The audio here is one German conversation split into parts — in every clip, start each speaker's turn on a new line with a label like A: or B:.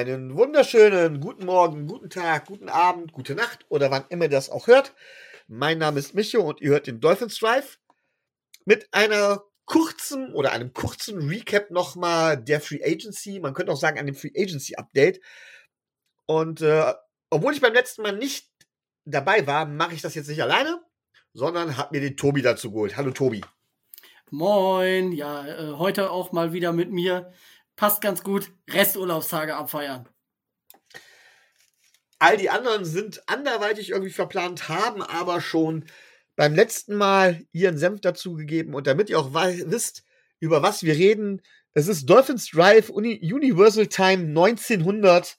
A: Einen wunderschönen guten Morgen, guten Tag, guten Abend, gute Nacht oder wann immer ihr das auch hört. Mein Name ist Micho und ihr hört den Dolphins Drive mit einem kurzen Recap nochmal der Free Agency. Man könnte auch sagen, einem Free Agency Update. Und obwohl ich beim letzten Mal nicht dabei war, mache ich das jetzt nicht alleine, sondern habe mir den Tobi dazu geholt. Hallo Tobi.
B: Moin, ja, heute auch mal wieder mit mir. Passt ganz gut. Resturlaubstage abfeiern.
A: All die anderen sind anderweitig irgendwie verplant, haben aber schon beim letzten Mal ihren Senf dazugegeben. Und damit ihr auch wisst, über was wir reden, es ist Dolphins Drive Universal Time 1900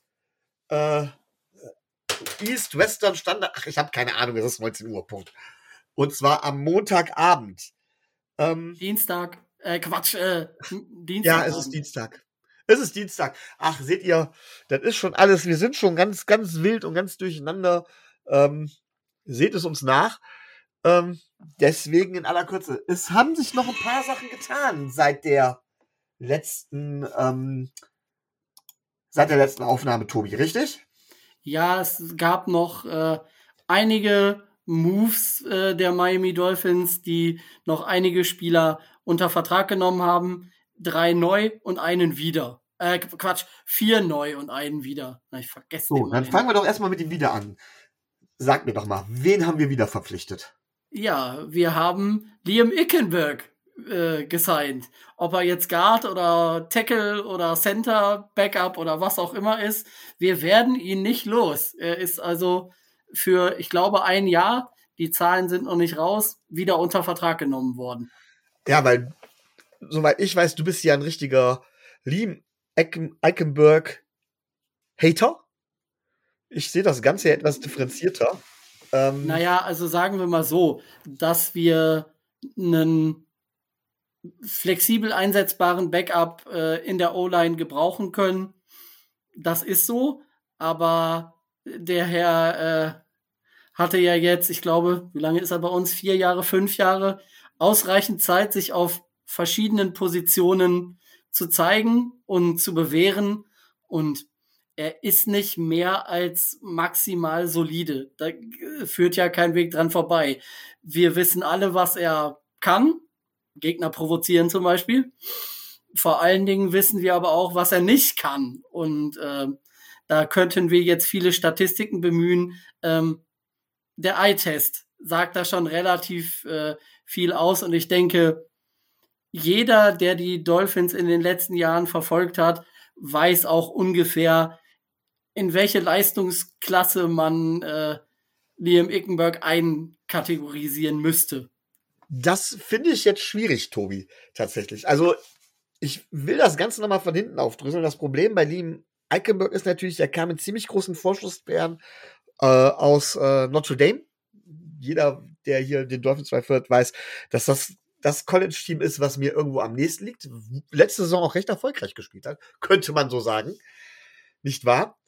A: East Western Standard. Ach, ich habe keine Ahnung, es ist 19 Uhr, Punkt. Und zwar am Montagabend.
B: Dienstag. Dienstag.
A: Ja, es ist Dienstag. Es ist Dienstag. Ach, seht ihr, das ist schon alles. Wir sind schon ganz, ganz wild und ganz durcheinander. Seht es uns nach. Deswegen in aller Kürze. Es haben sich noch ein paar Sachen getan seit der letzten Aufnahme, Tobi, richtig?
B: Ja, es gab noch einige Moves der Miami Dolphins, die noch einige Spieler unter Vertrag genommen haben. 3 neu und einen wieder. 4 neu und einen wieder. Na, ich vergesse
A: So, dann fangen wir doch erstmal mit dem Wieder an. Sag mir doch mal, wen haben wir wieder verpflichtet?
B: Ja, wir haben Liam Ickenberg gesigned. Ob er jetzt Guard oder Tackle oder Center, Backup oder was auch immer ist, wir werden ihn nicht los. Er ist also für, ich glaube, 1 Jahr, die Zahlen sind noch nicht raus, wieder unter Vertrag genommen worden.
A: Ja, weil, soweit ich weiß, du bist ja ein richtiger Liam Ickenberg-Hater. Ich sehe das Ganze ja etwas differenzierter.
B: Naja, also sagen wir mal so, dass wir einen flexibel einsetzbaren Backup in der O-Line gebrauchen können. Das ist so, aber der Herr hatte ja jetzt, ich glaube, wie lange ist er bei uns? 4 Jahre, 5 Jahre, ausreichend Zeit, sich auf verschiedenen Positionen zu zeigen und zu bewähren. Und er ist nicht mehr als maximal solide. Da führt ja kein Weg dran vorbei. Wir wissen alle, was er kann. Gegner provozieren zum Beispiel. Vor allen Dingen wissen wir aber auch, was er nicht kann. Und da könnten wir jetzt viele Statistiken bemühen. Der Eye-Test sagt da schon relativ viel aus. Und ich denke, jeder, der die Dolphins in den letzten Jahren verfolgt hat, weiß auch ungefähr, in welche Leistungsklasse man Liam Ickenberg einkategorisieren müsste.
A: Das finde ich jetzt schwierig, Tobi, tatsächlich. Also, ich will das Ganze nochmal von hinten aufdröseln. Das Problem bei Liam Ickenberg ist natürlich, er kam mit ziemlich großen Vorschussbeeren aus Notre Dame. Jeder, der hier den Dolphins hört, weiß, dass das College-Team ist, was mir irgendwo am nächsten liegt. Letzte Saison auch recht erfolgreich gespielt hat, könnte man so sagen. Nicht wahr?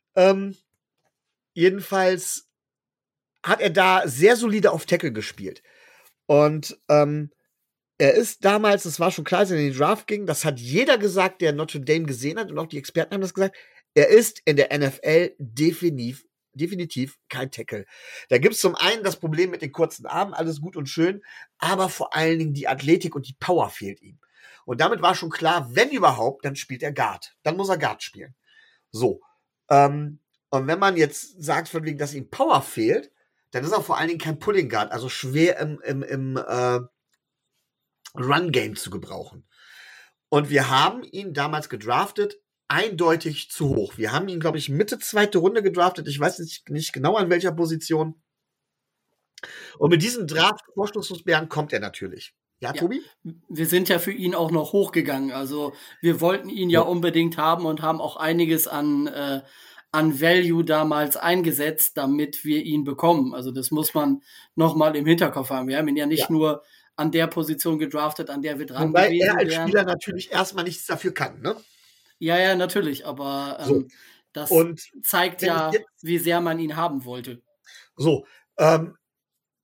A: Jedenfalls hat er da sehr solide auf Tackle gespielt. Und er ist damals, das war schon klar, als er in den Draft ging, das hat jeder gesagt, der Notre Dame gesehen hat, und auch die Experten haben das gesagt, er ist in der NFL definitiv kein Tackle. Da gibt es zum einen das Problem mit den kurzen Armen, alles gut und schön, aber vor allen Dingen die Athletik und die Power fehlt ihm. Und damit war schon klar, wenn überhaupt, dann spielt er Guard. Dann muss er Guard spielen. So. Und wenn man jetzt sagt, von wegen, dass ihm Power fehlt, dann ist er vor allen Dingen kein Pulling Guard, also schwer im Run-Game zu gebrauchen. Und wir haben ihn damals gedraftet, eindeutig zu hoch. Wir haben ihn, glaube ich, Mitte 2. Runde gedraftet. Ich weiß nicht genau an welcher Position. Und mit diesen Draft-Vorstoßungsbeeren kommt er natürlich. Ja, Tobi?
B: Wir sind ja für ihn auch noch hochgegangen. Also wir wollten ihn ja unbedingt haben und haben auch einiges an Value damals eingesetzt, damit wir ihn bekommen. Also das muss man nochmal im Hinterkopf haben. Wir haben ihn ja nicht nur an der Position gedraftet, an der wir dran
A: Wobei
B: gewesen
A: er als
B: wären.
A: Spieler natürlich erstmal nichts dafür kann, ne?
B: Ja, natürlich, aber das zeigt ja, wie sehr man ihn haben wollte.
A: So,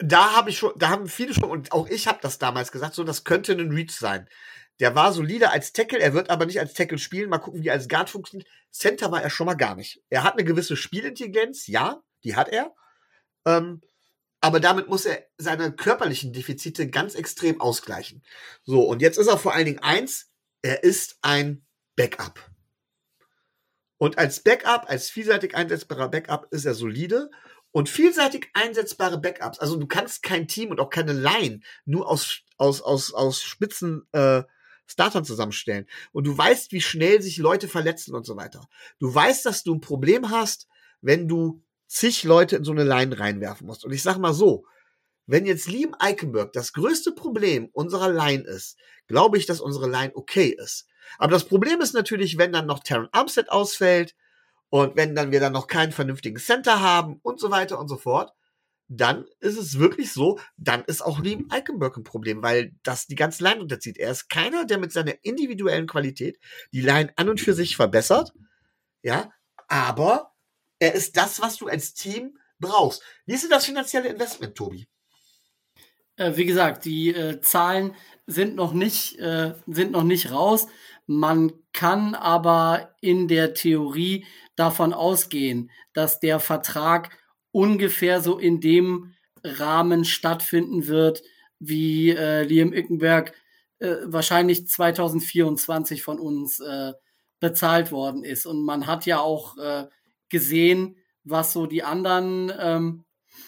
A: da haben viele schon, und auch ich habe das damals gesagt, so, das könnte ein Reach sein. Der war solide als Tackle, er wird aber nicht als Tackle spielen. Mal gucken, wie er als Guard funktioniert. Center war er schon mal gar nicht. Er hat eine gewisse Spielintelligenz, ja, die hat er. Aber damit muss er seine körperlichen Defizite ganz extrem ausgleichen. So, und jetzt ist er vor allen Dingen eins, er ist ein Backup. Und als Backup, als vielseitig einsetzbarer Backup ist er solide. Und vielseitig einsetzbare Backups, also du kannst kein Team und auch keine Line nur aus Spitzen Startern zusammenstellen. Und du weißt, wie schnell sich Leute verletzen und so weiter. Du weißt, dass du ein Problem hast, wenn du zig Leute in so eine Line reinwerfen musst. Und ich sag mal so, wenn jetzt Liam Eichenberg das größte Problem unserer Line ist, glaube ich, dass unsere Line okay ist. Aber das Problem ist natürlich, wenn dann noch Terron Armstead ausfällt und wenn dann wir dann noch keinen vernünftigen Center haben und so weiter und so fort, dann ist es wirklich so, dann ist auch Liam Eichenberg ein Problem, weil das die ganze Line unterzieht. Er ist keiner, der mit seiner individuellen Qualität die Line an und für sich verbessert, ja, aber er ist das, was du als Team brauchst. Wie ist denn das finanzielle Investment, Tobi?
B: Wie gesagt, die Zahlen sind noch nicht raus. Man kann aber in der Theorie davon ausgehen, dass der Vertrag ungefähr so in dem Rahmen stattfinden wird, wie Liam Eichenberg wahrscheinlich 2024 von uns bezahlt worden ist. Und man hat ja auch gesehen, was so die anderen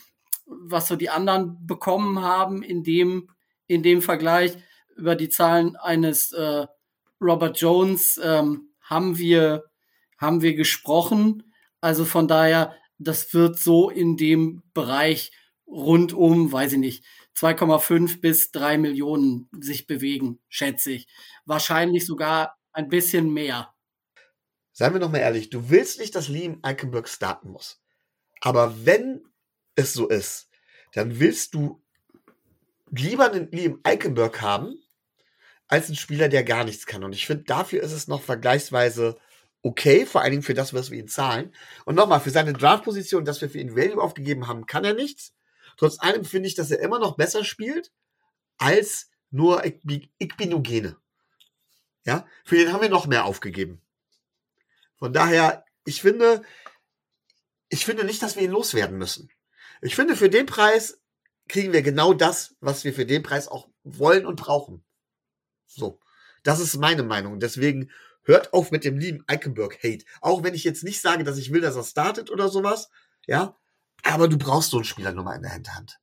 B: bekommen haben in dem Vergleich. Über die Zahlen eines Robert Jones haben wir gesprochen. Also von daher, das wird so in dem Bereich rund um, weiß ich nicht, 2,5 bis 3 Millionen sich bewegen, schätze ich. Wahrscheinlich sogar ein bisschen mehr.
A: Seien wir noch mal ehrlich, du willst nicht, dass Liam Eichenberg starten muss. Aber wenn es so ist, dann willst du lieber einen Liam Eichenberg haben, als einen Spieler, der gar nichts kann. Und ich finde, dafür ist es noch vergleichsweise okay, vor allen Dingen für das, was wir ihm zahlen. Und nochmal, für seine Draft-Position, dass wir für ihn Value aufgegeben haben, kann er nichts. Trotz allem finde ich, dass er immer noch besser spielt, als nur Igbinogene. Ja, für den haben wir noch mehr aufgegeben. Von daher, ich finde nicht, dass wir ihn loswerden müssen. Ich finde, für den Preis kriegen wir genau das, was wir für den Preis auch wollen und brauchen. So, das ist meine Meinung. Deswegen hört auf mit dem lieben Eichenberg-Hate. Auch wenn ich jetzt nicht sage, dass ich will, dass er startet oder sowas. Ja, aber du brauchst so einen Spieler nur mal in der Hinterhand.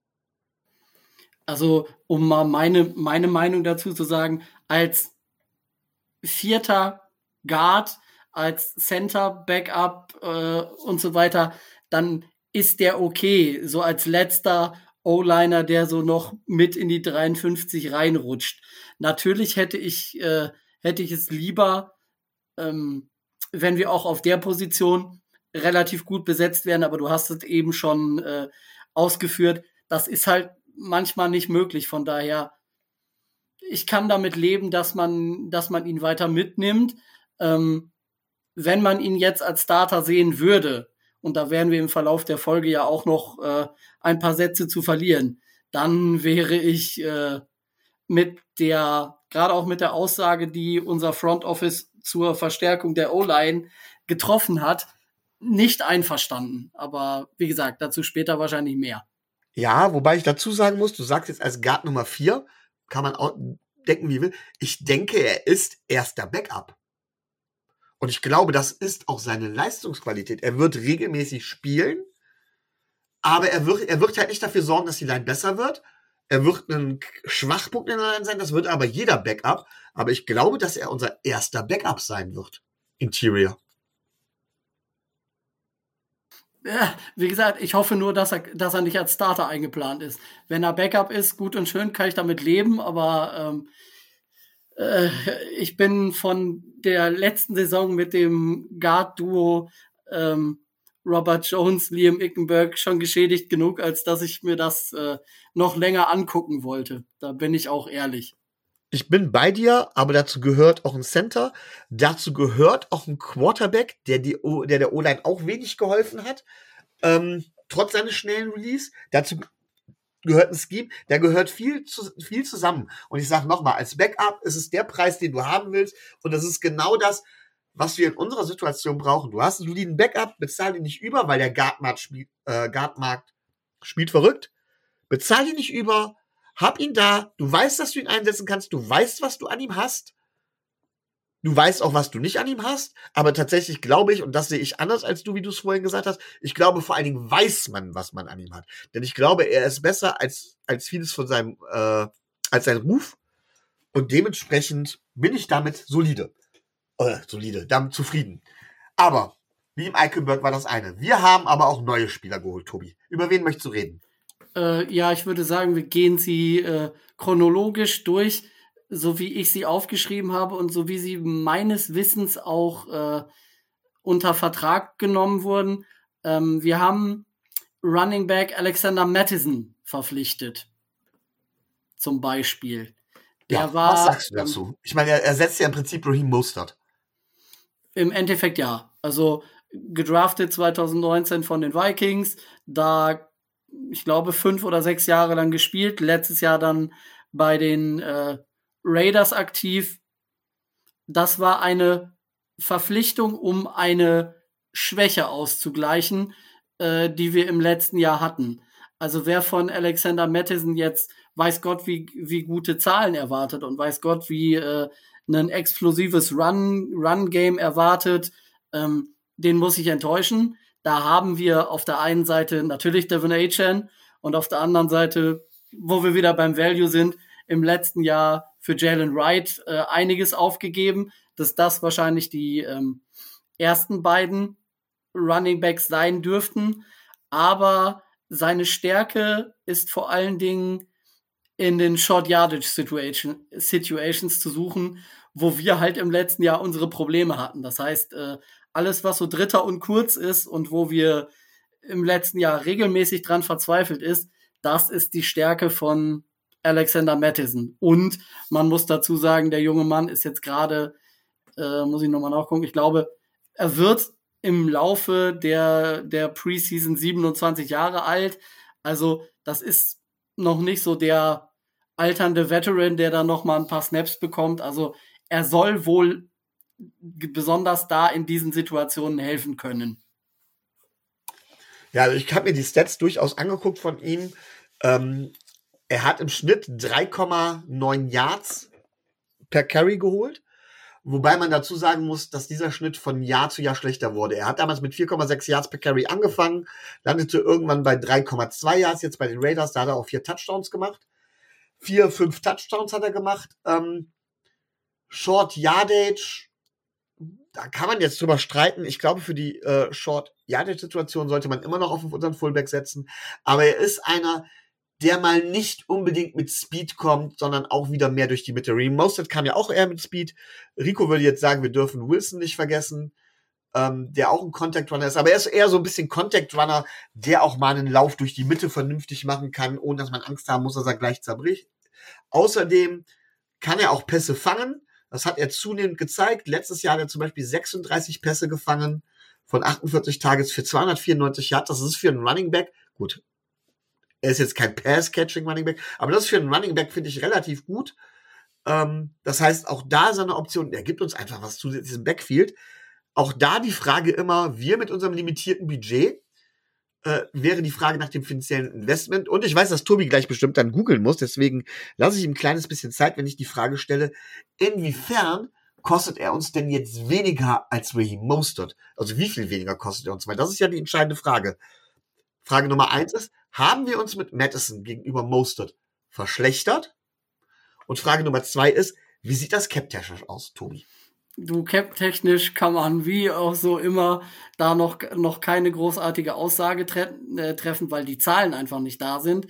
B: Also, um mal meine Meinung dazu zu sagen, als vierter Guard, als Center, Backup und so weiter, dann ist der okay. So als letzter O-Liner, der so noch mit in die 53 reinrutscht. Natürlich hätte ich es lieber, wenn wir auch auf der Position relativ gut besetzt werden, aber du hast es eben schon ausgeführt. Das ist halt manchmal nicht möglich. Von daher, ich kann damit leben, dass man ihn weiter mitnimmt. Wenn man ihn jetzt als Starter sehen würde, und da werden wir im Verlauf der Folge ja auch noch ein paar Sätze zu verlieren, dann wäre ich gerade auch mit der Aussage, die unser Front Office zur Verstärkung der O-Line getroffen hat, nicht einverstanden. Aber wie gesagt, dazu später wahrscheinlich mehr.
A: Ja, wobei ich dazu sagen muss, du sagst jetzt als Guard Nummer 4, kann man auch denken, wie will. Ich denke, er ist erster Backup. Und ich glaube, das ist auch seine Leistungsqualität. Er wird regelmäßig spielen, aber er wird halt nicht dafür sorgen, dass die Line besser wird. Er wird ein Schwachpunkt in der Line sein, das wird aber jeder Backup. Aber ich glaube, dass er unser erster Backup sein wird. Interior.
B: Ja, wie gesagt, ich hoffe nur, dass er nicht als Starter eingeplant ist. Wenn er Backup ist, gut und schön, kann ich damit leben, aber ich bin von der letzten Saison mit dem Guard-Duo Robert Jones, Liam Eichenberg schon geschädigt genug, als dass ich mir das noch länger angucken wollte. Da bin ich auch ehrlich.
A: Ich bin bei dir, aber dazu gehört auch ein Center. Dazu gehört auch ein Quarterback, der der O-Line auch wenig geholfen hat. Trotz seines schnellen Release. Dazu gehört ein Scheme, da gehört viel zusammen. Und ich sage nochmal, als Backup ist es der Preis, den du haben willst. Und das ist genau das, was wir in unserer Situation brauchen. Du hast einen soliden Backup, bezahl ihn nicht über, weil der Guardmarkt spielt verrückt. Bezahl ihn nicht über, hab ihn da, du weißt, dass du ihn einsetzen kannst, du weißt, was du an ihm hast. Du weißt auch, was du nicht an ihm hast, aber tatsächlich glaube ich, und das sehe ich anders als du, wie du es vorhin gesagt hast, ich glaube, vor allen Dingen weiß man, was man an ihm hat. Denn ich glaube, er ist besser als vieles von seinem, als sein Ruf. Und dementsprechend bin ich damit solide, damit zufrieden. Aber, wie im Eichenberg war das eine. Wir haben aber auch neue Spieler geholt, Tobi. Über wen möchtest du reden?
B: Ja, ich würde sagen, wir gehen sie chronologisch durch, so wie ich sie aufgeschrieben habe und so wie sie meines Wissens auch unter Vertrag genommen wurden. Wir haben Running Back Alexander Mattison verpflichtet. Zum Beispiel.
A: Was sagst du dazu? Ich meine, er ersetzt ja im Prinzip Raheem Mostert.
B: Im Endeffekt ja. Also gedraftet 2019 von den Vikings, da ich glaube 5 oder 6 Jahre lang gespielt, letztes Jahr dann bei den Raiders aktiv. Das war eine Verpflichtung, um eine Schwäche auszugleichen, die wir im letzten Jahr hatten. Also wer von Alexander Mattison jetzt weiß Gott, wie gute Zahlen erwartet und weiß Gott, wie ein explosives Run-Game erwartet, den muss ich enttäuschen. Da haben wir auf der einen Seite natürlich Devon Achane und auf der anderen Seite, wo wir wieder beim Value sind, im letzten Jahr für Jalen Wright einiges aufgegeben, dass das wahrscheinlich die ersten beiden Running Backs sein dürften. Aber seine Stärke ist vor allen Dingen in den Short Yardage Situations zu suchen, wo wir halt im letzten Jahr unsere Probleme hatten. Das heißt, alles, was so dritter und kurz ist und wo wir im letzten Jahr regelmäßig dran verzweifelt ist, das ist die Stärke von Alexander Mattison. Und man muss dazu sagen, der junge Mann ist jetzt gerade, muss ich nochmal nachgucken, ich glaube, er wird im Laufe der Preseason 27 Jahre alt. Also das ist noch nicht so der alternde Veteran, der dann noch mal ein paar Snaps bekommt. Also er soll wohl besonders da in diesen Situationen helfen können.
A: Ja, also ich habe mir die Stats durchaus angeguckt von ihm. Er hat im Schnitt 3,9 Yards per Carry geholt. Wobei man dazu sagen muss, dass dieser Schnitt von Jahr zu Jahr schlechter wurde. Er hat damals mit 4,6 Yards per Carry angefangen, landete irgendwann bei 3,2 Yards, jetzt bei den Raiders, da hat er auch 4 Touchdowns gemacht. 5 Touchdowns hat er gemacht. Short Yardage, da kann man jetzt drüber streiten. Ich glaube, für die Short Yardage-Situation sollte man immer noch auf unseren Fullback setzen. Aber er ist einer, der mal nicht unbedingt mit Speed kommt, sondern auch wieder mehr durch die Mitte. Raheem Mostert kam ja auch eher mit Speed. Rico würde jetzt sagen, wir dürfen Wilson nicht vergessen, der auch ein Contact Runner ist. Aber er ist eher so ein bisschen Contact Runner, der auch mal einen Lauf durch die Mitte vernünftig machen kann, ohne dass man Angst haben muss, dass er gleich zerbricht. Außerdem kann er auch Pässe fangen. Das hat er zunehmend gezeigt. Letztes Jahr hat er zum Beispiel 36 Pässe gefangen von 48 Targets für 294 Yards. Das ist für einen Running Back, gut, er ist jetzt kein Pass-Catching-Running-Back, aber das ist für einen Running-Back, finde ich, relativ gut. Das heißt, auch da ist eine Option, er gibt uns einfach was zusätzliches im Backfield. Auch da die Frage immer, wir mit unserem limitierten Budget, wäre die Frage nach dem finanziellen Investment. Und ich weiß, dass Tobi gleich bestimmt dann googeln muss, deswegen lasse ich ihm ein kleines bisschen Zeit, wenn ich die Frage stelle, inwiefern kostet er uns denn jetzt weniger als Raheem Mostert? Also wie viel weniger kostet er uns? Weil das ist ja die entscheidende Frage. Frage Nummer 1 ist, haben wir uns mit Mattison gegenüber Mostert verschlechtert? Und Frage Nummer 2 ist, wie sieht das cap-technisch aus, Tobi?
B: Du, cap-technisch kann man wie auch so immer da noch keine großartige Aussage treffen, weil die Zahlen einfach nicht da sind.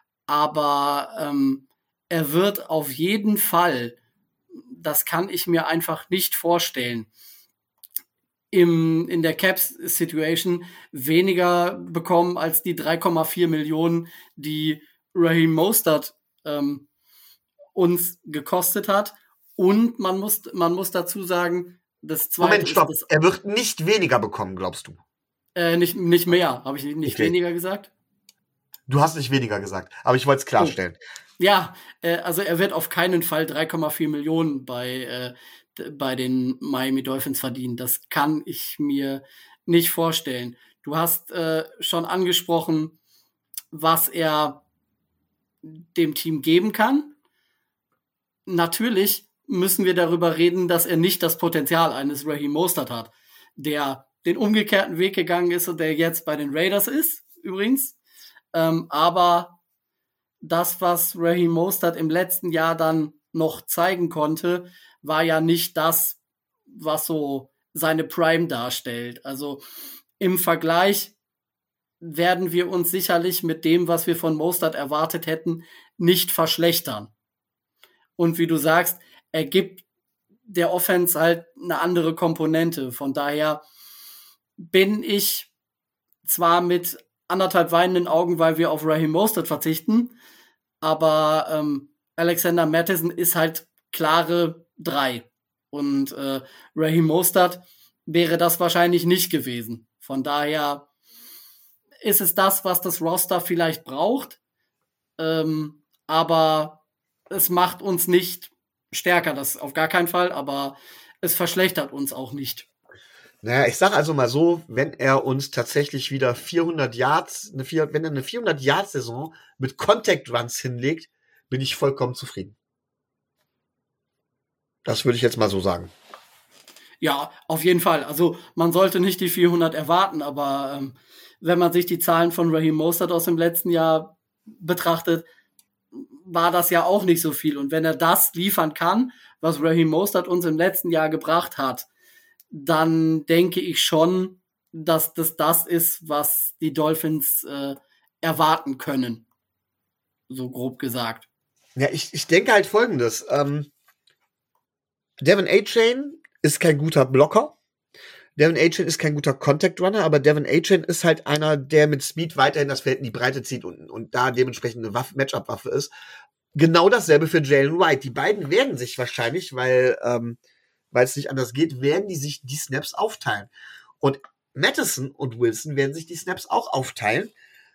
B: Aber er wird auf jeden Fall, das kann ich mir einfach nicht vorstellen, in der Cap-Situation weniger bekommen als die 3,4 Millionen, die Raheem Mostert uns gekostet hat. Und man muss dazu sagen, das zweite
A: Moment, stopp. Er wird nicht weniger bekommen, glaubst du?
B: Nicht mehr. Habe ich nicht
A: Okay.
B: Weniger gesagt?
A: Du hast nicht weniger gesagt, aber ich wollte es klarstellen.
B: Ja, also er wird auf keinen Fall 3,4 Millionen bei den Miami Dolphins verdienen. Das kann ich mir nicht vorstellen. Du hast schon angesprochen, was er dem Team geben kann. Natürlich müssen wir darüber reden, dass er nicht das Potenzial eines Raheem Mostert hat, der den umgekehrten Weg gegangen ist und der jetzt bei den Raiders ist, übrigens. Aber das, was Raheem Mostert im letzten Jahr dann noch zeigen konnte, war ja nicht das, was so seine Prime darstellt. Also im Vergleich werden wir uns sicherlich mit dem, was wir von Mostert erwartet hätten, nicht verschlechtern. Und wie du sagst, er gibt der Offense halt eine andere Komponente. Von daher bin ich zwar mit anderthalb weinenden Augen, weil wir auf Raheem Mostert verzichten, aber Alexander Mattison ist halt klare 3. Und Raheem Mostert wäre das wahrscheinlich nicht gewesen. Von daher ist es das, was das Roster vielleicht braucht, aber es macht uns nicht stärker, das auf gar keinen Fall, aber es verschlechtert uns auch nicht.
A: Naja, ich sag also mal so, wenn er uns tatsächlich wieder 400 Yards, wenn er eine 400-Yard-Saison mit Contact Runs hinlegt, bin ich vollkommen zufrieden. Das würde ich jetzt mal so sagen.
B: Ja, auf jeden Fall. Also man sollte nicht die 400 erwarten, aber wenn man sich die Zahlen von Raheem Mostert aus dem letzten Jahr betrachtet, war das ja auch nicht so viel. Und wenn er das liefern kann, was Raheem Mostert uns im letzten Jahr gebracht hat, dann denke ich schon, dass das ist, was die Dolphins erwarten können. So grob gesagt.
A: Ja, ich denke halt Folgendes. Devin A-Chain ist kein guter Blocker. Devin A-Chain ist kein guter Contact Runner, aber Devin A-Chain ist halt einer, der mit Speed weiterhin das Feld in die Breite zieht und da dementsprechend eine Matchup-Waffe ist. Genau dasselbe für Jalen White. Die beiden werden sich wahrscheinlich, weil es nicht anders geht, werden die sich die Snaps aufteilen. Und Mattison und Wilson werden sich die Snaps auch aufteilen,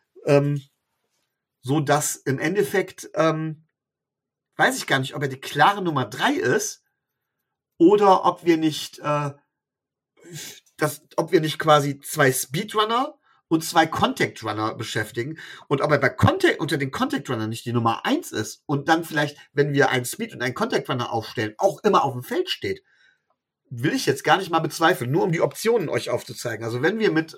A: so dass im Endeffekt weiß ich gar nicht, ob er die klare Nummer 3 ist oder ob wir nicht quasi 2 Speedrunner und 2 Contact Runner beschäftigen und ob er unter den Contact Runner nicht die Nummer 1 ist und dann vielleicht, wenn wir einen Speed und einen Contact Runner aufstellen, auch immer auf dem Feld steht, will ich jetzt gar nicht mal bezweifeln, nur um die Optionen euch aufzuzeigen. Also wenn wir mit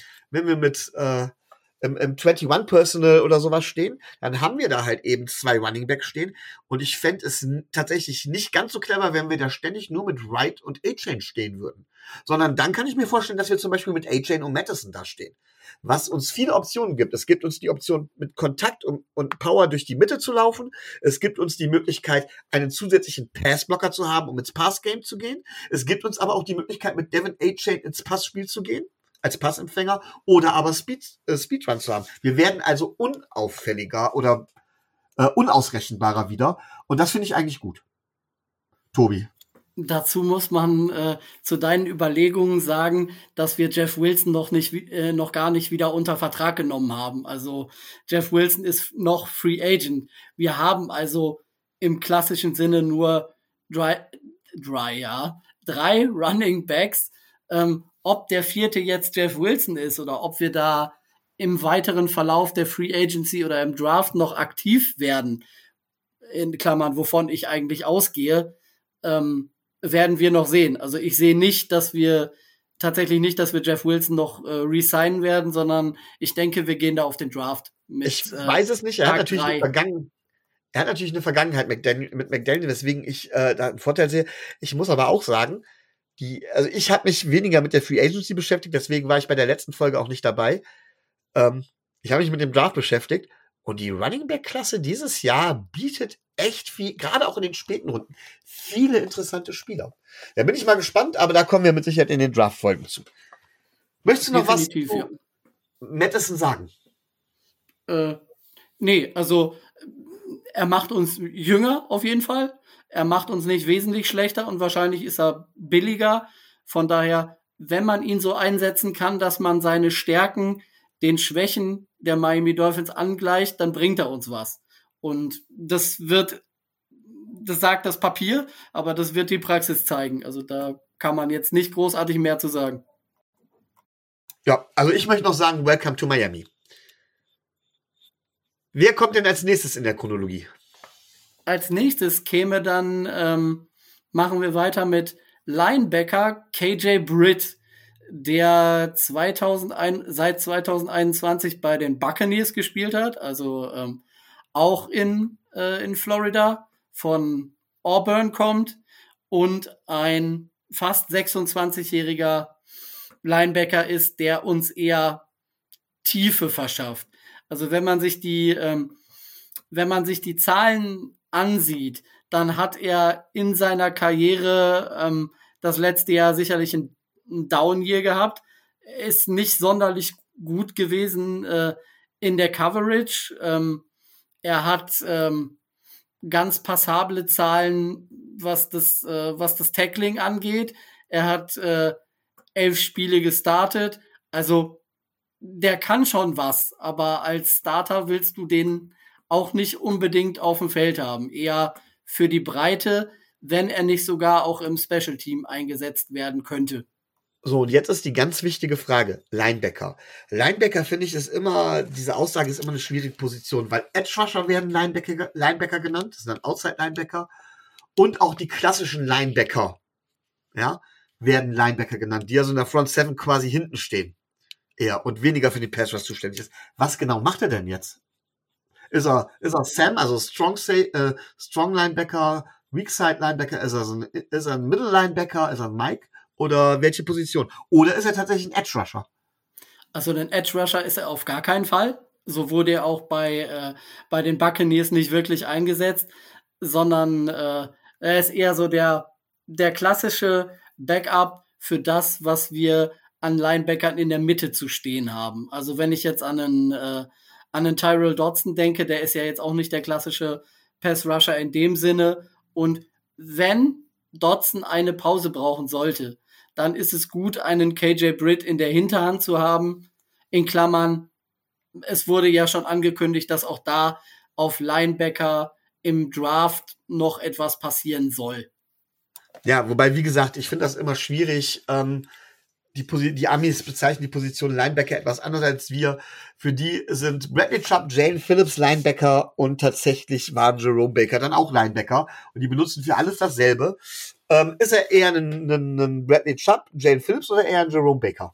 A: im 21 Personal oder sowas stehen, dann haben wir da halt eben 2 Running Backs stehen und ich fände es tatsächlich nicht ganz so clever, wenn wir da ständig nur mit Wright und A-Chain stehen würden. Sondern dann kann ich mir vorstellen, dass wir zum Beispiel mit A-Chain und Mattison da stehen. Was uns viele Optionen gibt. Es gibt uns die Option, mit Kontakt und Power durch die Mitte zu laufen. Es gibt uns die Möglichkeit, einen zusätzlichen Passblocker zu haben, um ins Passgame zu gehen. Es gibt uns aber auch die Möglichkeit, mit Devin A-Chain ins Passspiel zu gehen, als Passempfänger, oder aber Speedrun zu haben. Wir werden also unauffälliger oder unausrechenbarer wieder. Und das finde ich eigentlich gut. Tobi.
B: Dazu muss man zu deinen Überlegungen sagen, dass wir Jeff Wilson noch gar nicht wieder unter Vertrag genommen haben. Also Jeff Wilson ist noch Free Agent. Wir haben also im klassischen Sinne nur 3 Running Backs. Ob der 4. jetzt Jeff Wilson ist oder ob wir da im weiteren Verlauf der Free Agency oder im Draft noch aktiv werden, in Klammern, wovon ich eigentlich ausgehe, werden wir noch sehen. Also ich sehe nicht, dass wir Jeff Wilson noch resignen werden, sondern ich denke, wir gehen da auf den Draft.
A: Ich weiß es nicht. Er hat natürlich eine Vergangenheit mit McDaniel, weswegen ich da einen Vorteil sehe. Ich muss aber auch sagen, ich habe mich weniger mit der Free Agency beschäftigt, deswegen war ich bei der letzten Folge auch nicht dabei. Ich habe mich mit dem Draft beschäftigt und die Running Back Klasse dieses Jahr bietet echt viel, gerade auch in den späten Runden, viele interessante Spieler. Da bin ich mal gespannt, aber da kommen wir mit Sicherheit in den Draft-Folgen zu. Möchtest du noch
B: Definitiv,
A: was zu Mattison sagen?
B: Nee, also er macht uns jünger auf jeden Fall. Er macht uns nicht wesentlich schlechter und wahrscheinlich ist er billiger. Von daher, wenn man ihn so einsetzen kann, dass man seine Stärken den Schwächen der Miami Dolphins angleicht, dann bringt er uns was. Und das sagt das Papier, aber das wird die Praxis zeigen. Also da kann man jetzt nicht großartig mehr zu sagen.
A: Ja, also ich möchte noch sagen, welcome to Miami. Wer kommt denn als nächstes in der Chronologie?
B: Als nächstes käme dann, machen wir weiter mit Linebacker KJ Britt, der seit 2021 bei den Buccaneers gespielt hat, also auch in Florida, von Auburn kommt und ein fast 26-jähriger Linebacker ist, der uns eher Tiefe verschafft. Also wenn man sich die Zahlen ansieht, dann hat er in seiner Karriere das letzte Jahr sicherlich ein Down-Year gehabt. Er ist nicht sonderlich gut gewesen in der Coverage. Er hat ganz passable Zahlen, was das Tackling angeht. Er hat 11 Spiele gestartet. Also der kann schon was, aber als Starter willst du den auch nicht unbedingt auf dem Feld haben. Eher für die Breite, wenn er nicht sogar auch im Special Team eingesetzt werden könnte.
A: So, und jetzt ist die ganz wichtige Frage. Linebacker. Linebacker, finde ich, diese Aussage ist immer eine schwierige Position, weil Edge Rusher werden Linebacker genannt, das sind dann Outside Linebacker, und auch die klassischen Linebacker, ja, werden Linebacker genannt, die also in der Front Seven quasi hinten stehen. Eher und weniger für die Pass Rush zuständig ist. Was genau macht er denn jetzt? Ist er Sam, also Strong Linebacker, Weak Side Linebacker, ist er ein Middle Linebacker, ist er ein Mike? Oder welche Position? Oder ist er tatsächlich ein Edge Rusher?
B: Also ein Edge Rusher ist er auf gar keinen Fall. So wurde er auch bei den Buccaneers nicht wirklich eingesetzt, sondern er ist eher so der klassische Backup für das, was wir an Linebackern in der Mitte zu stehen haben. Also wenn ich jetzt an einen Tyrell Dodson denke, der ist ja jetzt auch nicht der klassische Pass Rusher in dem Sinne. Und wenn Dodson eine Pause brauchen sollte, dann ist es gut, einen KJ Britt in der Hinterhand zu haben. In Klammern, es wurde ja schon angekündigt, dass auch da auf Linebacker im Draft noch etwas passieren soll.
A: Ja, wobei, wie gesagt, ich finde das immer schwierig. Die Amis bezeichnen die Position Linebacker etwas anders als wir. Für die sind Bradley Chubb, Jane Phillips Linebacker und tatsächlich war Jerome Baker dann auch Linebacker. Und die benutzen für alles dasselbe. Ist er eher ein Bradley Chubb, Jane Phillips oder eher ein Jerome Baker?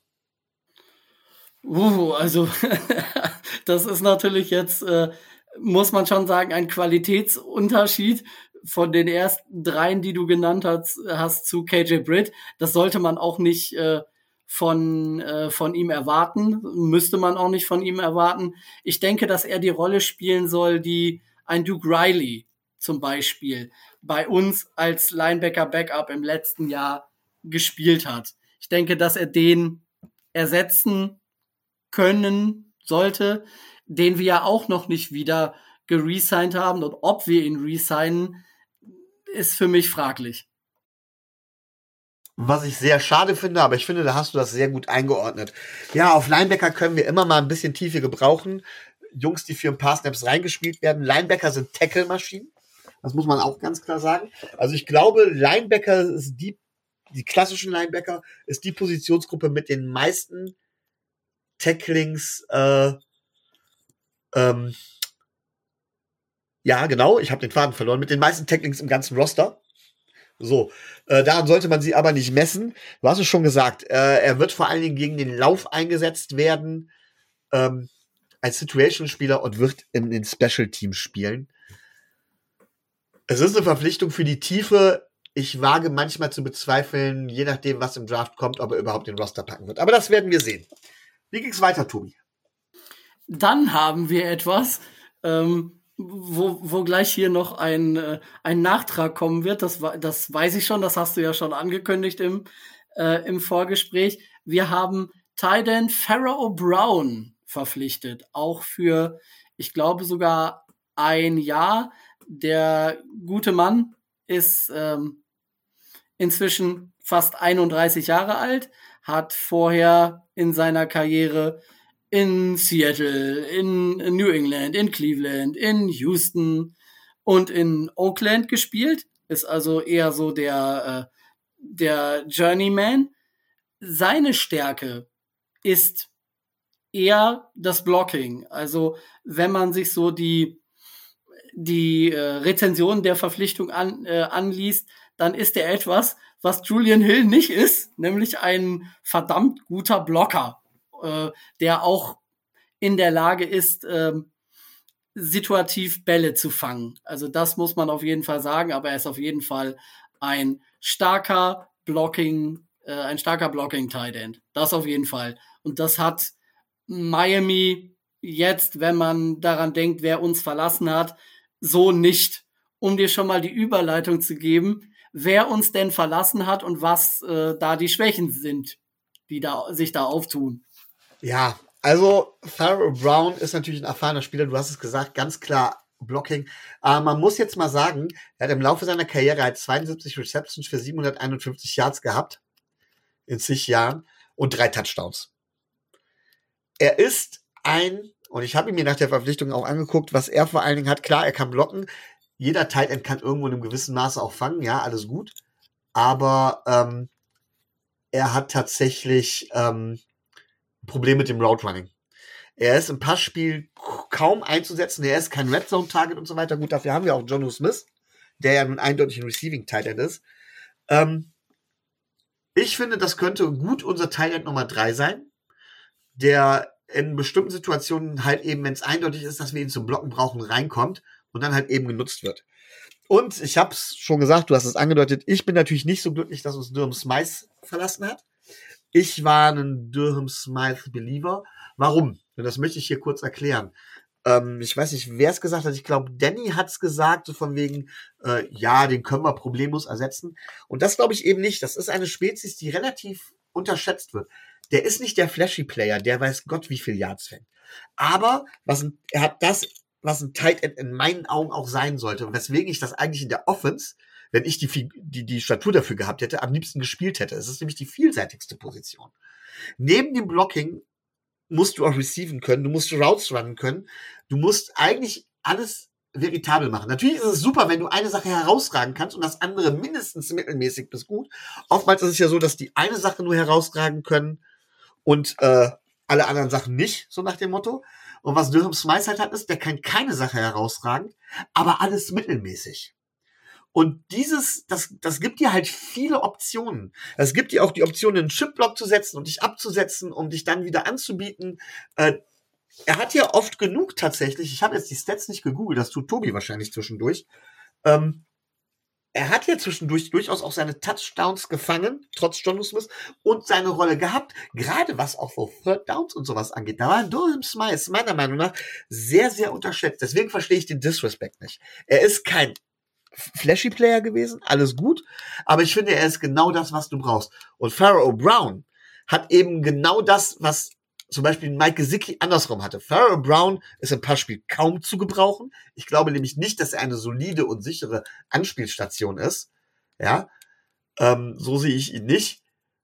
B: Also das ist natürlich jetzt, muss man schon sagen, ein Qualitätsunterschied von den ersten dreien, die du genannt hast zu KJ Britt. Das sollte man auch nicht von ihm erwarten, müsste man auch nicht von ihm erwarten. Ich denke, dass er die Rolle spielen soll, die ein Duke Riley zum Beispiel bei uns als Linebacker-Backup im letzten Jahr gespielt hat. Ich denke, dass er den ersetzen können sollte, den wir ja auch noch nicht wieder geresigned haben. Und ob wir ihn resignen, ist für mich fraglich.
A: Was ich sehr schade finde, aber ich finde, da hast du das sehr gut eingeordnet. Ja, auf Linebacker können wir immer mal ein bisschen Tiefe gebrauchen. Jungs, die für ein paar Snaps reingespielt werden. Linebacker sind Tackle-Maschinen. Das muss man auch ganz klar sagen. Also ich glaube, Linebacker ist die klassischen Linebacker ist die Positionsgruppe mit den meisten Tacklings. Ja, genau, ich habe den Faden verloren. Mit den meisten Tacklings im ganzen Roster. So, daran sollte man sie aber nicht messen. Du hast es schon gesagt, er wird vor allen Dingen gegen den Lauf eingesetzt werden, als Situation-Spieler und wird in den Special-Teams spielen. Es ist eine Verpflichtung für die Tiefe. Ich wage manchmal zu bezweifeln, je nachdem, was im Draft kommt, ob er überhaupt den Roster packen wird. Aber das werden wir sehen. Wie ging's weiter, Tobi?
B: Dann haben wir etwas, wo gleich hier noch ein Nachtrag kommen wird. Das weiß ich schon, das hast du ja schon angekündigt im Vorgespräch. Wir haben Tight End Pharaoh Brown verpflichtet, auch für, ich glaube, sogar ein Jahr. Der gute Mann ist inzwischen fast 31 Jahre alt, hat vorher in seiner Karriere in Seattle, in New England, in Cleveland, in Houston und in Oakland gespielt. Ist also eher so der Journeyman. Seine Stärke ist eher das Blocking. Also wenn man sich so die Rezension der Verpflichtung anliest, dann ist er etwas, was Julian Hill nicht ist, nämlich ein verdammt guter Blocker, der auch in der Lage ist, situativ Bälle zu fangen. Also das muss man auf jeden Fall sagen, aber er ist auf jeden Fall ein starker Blocking-Tight End. Das auf jeden Fall. Und das hat Miami jetzt, wenn man daran denkt, wer uns verlassen hat, so nicht. Um dir schon mal die Überleitung zu geben, wer uns denn verlassen hat und was da die Schwächen sind, die sich da auftun.
A: Ja, also Pharaoh Brown ist natürlich ein erfahrener Spieler, du hast es gesagt, ganz klar Blocking. Man muss jetzt mal sagen, er hat im Laufe seiner Karriere halt 72 Receptions für 751 Yards gehabt in zig Jahren und 3 Touchdowns. Er ist und ich habe ihn mir nach der Verpflichtung auch angeguckt, was er vor allen Dingen hat. Klar, er kann blocken. Jeder Tight End kann irgendwo in einem gewissen Maße auch fangen. Ja, alles gut. Aber er hat tatsächlich Problem mit dem Route Running. Er ist im Passspiel kaum einzusetzen. Er ist kein Red Zone Target und so weiter. Gut, dafür haben wir auch Jonnu Smith, der ja nun eindeutig ein Receiving Tight End ist. Ich finde, das könnte gut unser Tight End Nummer 3 sein, der in bestimmten Situationen halt eben, wenn es eindeutig ist, dass wir ihn zum Blocken brauchen, reinkommt und dann halt eben genutzt wird. Und ich habe es schon gesagt, du hast es angedeutet, ich bin natürlich nicht so glücklich, dass uns Durham Smythe verlassen hat. Ich war ein Durham Smythe Believer. Warum? Und das möchte ich hier kurz erklären. Ich weiß nicht, wer es gesagt hat. Ich glaube, Danny hat es gesagt, so von wegen, ja, den können wir problemlos ersetzen. Und das glaube ich eben nicht. Das ist eine Spezies, die relativ unterschätzt wird. Der ist nicht der flashy Player, der weiß Gott, wie viel Yards fängt. Aber er hat das, was ein Tight End in meinen Augen auch sein sollte. Und weswegen ich das eigentlich in der Offense, wenn ich die Statur dafür gehabt hätte, am liebsten gespielt hätte. Es ist nämlich die vielseitigste Position. Neben dem Blocking musst du auch receiven können, du musst Routes runnen können, du musst eigentlich alles veritabel machen. Natürlich ist es super, wenn du eine Sache herausragen kannst und das andere mindestens mittelmäßig bis gut. Oftmals ist es ja so, dass die eine Sache nur herausragen können und alle anderen Sachen nicht, so nach dem Motto. Und was Durham Smythe halt hat, ist, der kann keine Sache herausragen, aber alles mittelmäßig. Und das gibt dir halt viele Optionen. Es gibt dir auch die Option, einen Chipblock zu setzen und dich abzusetzen, um dich dann wieder anzubieten. Er hat ja oft genug tatsächlich, ich habe jetzt die Stats nicht gegoogelt, das tut Tobi wahrscheinlich zwischendurch. Er hat ja zwischendurch durchaus auch seine Touchdowns gefangen, trotz Jonnu Smith, und seine Rolle gehabt, gerade was auch so Third Downs und sowas angeht. Da war Durham Smythe meiner Meinung nach sehr, sehr unterschätzt. Deswegen verstehe ich den Disrespect nicht. Er ist kein flashy Player gewesen, alles gut, aber ich finde, er ist genau das, was du brauchst. Und Pharaoh Brown hat eben genau das, was zum Beispiel Mike Gesicki andersrum hatte. Pharaoh Brown ist im Passspiel kaum zu gebrauchen. Ich glaube nämlich nicht, dass er eine solide und sichere Anspielstation ist. Ja, so sehe ich ihn nicht.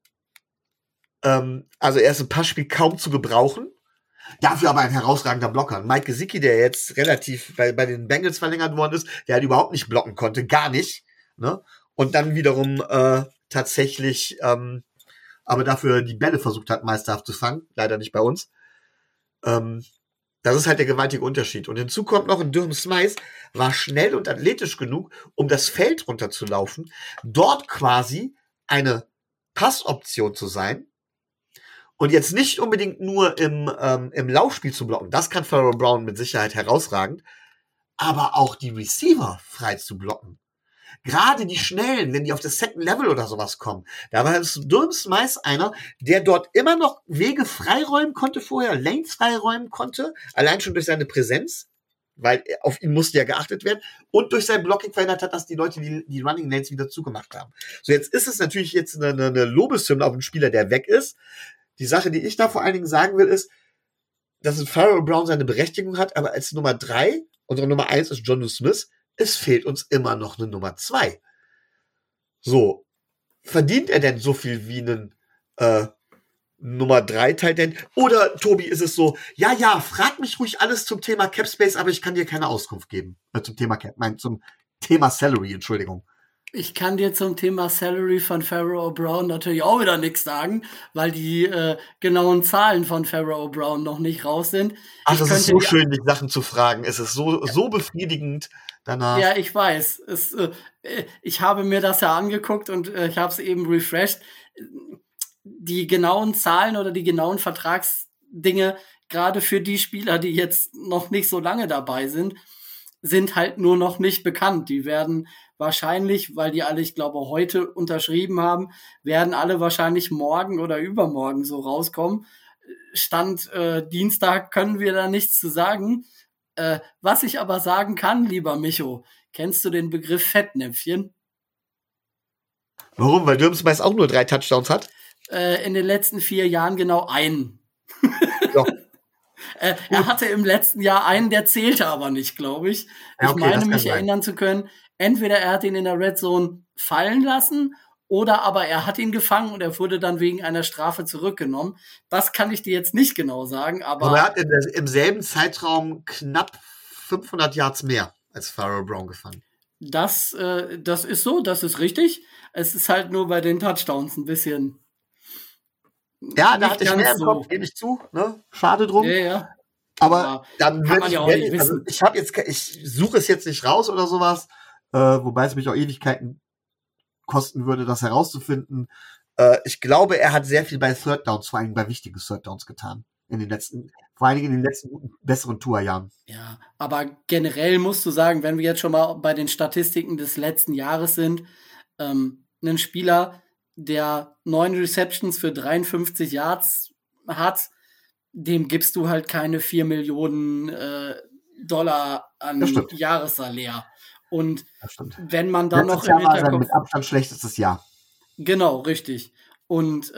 A: Also er ist im Passspiel kaum zu gebrauchen. Dafür aber ein herausragender Blocker. Mike Gesicki, der jetzt relativ bei den Bengals verlängert worden ist, der halt überhaupt nicht blocken konnte, gar nicht. Ne? Und dann wiederum tatsächlich aber dafür die Bälle versucht hat, meisterhaft zu fangen. Leider nicht bei uns. Das ist halt der gewaltige Unterschied. Und hinzu kommt noch, ein Durham Smythe war schnell und athletisch genug, um das Feld runterzulaufen, dort quasi eine Passoption zu sein und jetzt nicht unbedingt nur im Laufspiel zu blocken. Das kann Pharaoh Brown mit Sicherheit herausragend, aber auch die Receiver frei zu blocken. Gerade die Schnellen, wenn die auf das Second Level oder sowas kommen. Da war Durham Smythe einer, der dort immer noch Wege freiräumen konnte vorher, Lanes freiräumen konnte, allein schon durch seine Präsenz, weil auf ihn musste ja geachtet werden, und durch sein Blocking verhindert hat, dass die Leute die Running Lanes wieder zugemacht haben. So, jetzt ist es natürlich jetzt eine Lobeshymne auf einen Spieler, der weg ist. Die Sache, die ich da vor allen Dingen sagen will, ist, dass ein Pharaoh Brown seine Berechtigung hat, aber als Nummer 3, unsere Nummer 1 ist Jonnu Smith, es fehlt uns immer noch eine Nummer 2. So, verdient er denn so viel wie einen Nummer 3 Tight End? Oder, Tobi, ist es so, ja, frag mich ruhig alles zum Thema Cap Space, aber ich kann dir keine Auskunft geben. Zum Thema Cap, zum Thema Salary, Entschuldigung.
B: Ich kann dir zum Thema Salary von Pharaoh Brown natürlich auch wieder nichts sagen, weil die genauen Zahlen von Pharaoh Brown noch nicht raus sind.
A: Ach, es ist so schön, dich Sachen zu fragen. Es ist so befriedigend danach.
B: Ja, ich weiß. Ich habe mir das ja angeguckt und ich habe es eben refreshed. Die genauen Zahlen oder die genauen Vertragsdinge, gerade für die Spieler, die jetzt noch nicht so lange dabei sind halt nur noch nicht bekannt. Die werden wahrscheinlich, weil die alle, ich glaube, heute unterschrieben haben, werden alle wahrscheinlich morgen oder übermorgen so rauskommen. Stand Dienstag können wir da nichts zu sagen. Was ich aber sagen kann, lieber Micho, kennst du den Begriff Fettnäpfchen?
A: Warum? Weil Durham meist auch nur 3 Touchdowns hat?
B: In den letzten 4 Jahren genau einen.
A: Ja.
B: Er hatte im letzten Jahr einen, der zählte aber nicht, glaube ich.
A: Ja, okay,
B: ich meine mich erinnern zu können, entweder er hat ihn in der Red Zone fallen lassen oder aber er hat ihn gefangen und er wurde dann wegen einer Strafe zurückgenommen. Das kann ich dir jetzt nicht genau sagen, aber
A: er hat im selben Zeitraum knapp 500 Yards mehr als Pharaoh Brown gefangen.
B: Das ist so, das ist richtig. Es ist halt nur bei den Touchdowns ein bisschen.
A: Ja, da hatte ich mehr im Kopf, gebe ich zu. Ne? Schade drum.
B: Ja.
A: Aber dann
B: kann man ja auch nicht wissen.
A: Ich suche es jetzt nicht raus oder sowas, wobei es mich auch Ewigkeiten kosten würde, das herauszufinden. Ich glaube, er hat sehr viel bei Third Downs, vor allem bei wichtigen Third Downs getan. Vor allen Dingen in den letzten besseren Tourjahren.
B: Ja, aber generell musst du sagen, wenn wir jetzt schon mal bei den Statistiken des letzten Jahres sind, ein Spieler, der 9 Receptions für 53 Yards hat, dem gibst du halt keine 4 Millionen Dollar an Jahressalär. Und wenn man dann noch im
A: Hinterkopf... mit Abstand schlechtestes Jahr.
B: Genau, richtig. Und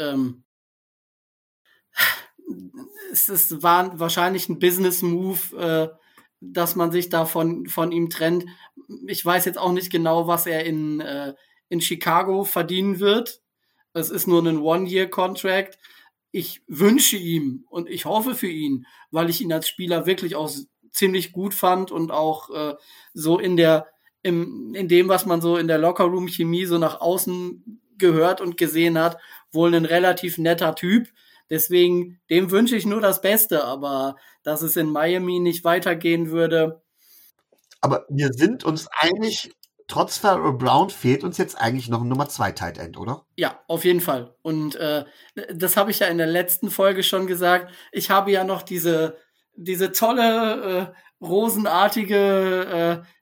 B: es war wahrscheinlich ein Business-Move, dass man sich da von ihm trennt. Ich weiß jetzt auch nicht genau, was er in Chicago verdienen wird. Es ist nur ein One-Year-Contract. Ich wünsche ihm und ich hoffe für ihn, weil ich ihn als Spieler wirklich auch ziemlich gut fand und auch so in dem, was man so in der Lockerroom-Chemie so nach außen gehört und gesehen hat, wohl ein relativ netter Typ. Deswegen, dem wünsche ich nur das Beste, aber dass es in Miami nicht weitergehen würde.
A: Aber wir sind uns einig, trotz Pharaoh Brown fehlt uns jetzt eigentlich noch ein Nummer 2 Tight End, oder?
B: Ja, auf jeden Fall. Und das habe ich ja in der letzten Folge schon gesagt. Ich habe ja noch diese tolle, rosenartige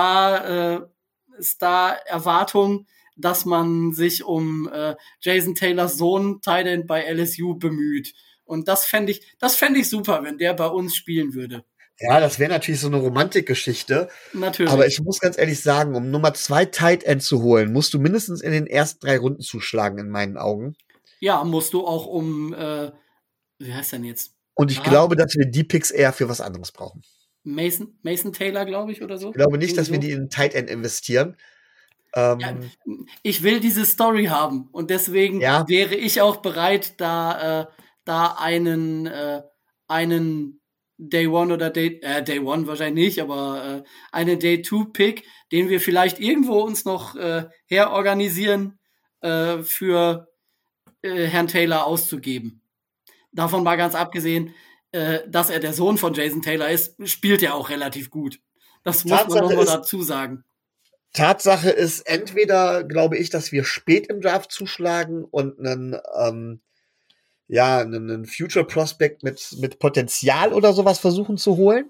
B: Star-Erwartung, dass man sich um Jason Taylors Sohn Tight End bei LSU bemüht. Und das fände ich super, wenn der bei uns spielen würde.
A: Ja, das wäre natürlich so eine Romantikgeschichte.
B: Natürlich.
A: Aber ich muss ganz ehrlich sagen, um Nummer 2 Tight End zu holen, musst du mindestens in den ersten 3 Runden zuschlagen, in meinen Augen.
B: Ja, musst du auch wie heißt denn jetzt?
A: Und ich glaube, dass wir die Picks eher für was anderes brauchen.
B: Mason Taylor, glaube ich, oder so?
A: Ich glaube nicht, dass wir die in Tight End investieren.
B: Ja, ich will diese Story haben und deswegen wäre ich auch bereit, da einen Day One oder Day One wahrscheinlich nicht, aber einen Day Two Pick, den wir vielleicht irgendwo uns noch herorganisieren, für Herrn Taylor auszugeben. Davon mal ganz abgesehen, dass er der Sohn von Jason Taylor ist, spielt er auch relativ gut. Das muss man nochmal dazu sagen.
A: Tatsache ist entweder, glaube ich, dass wir spät im Draft zuschlagen und einen Future Prospect mit Potenzial oder sowas versuchen zu holen.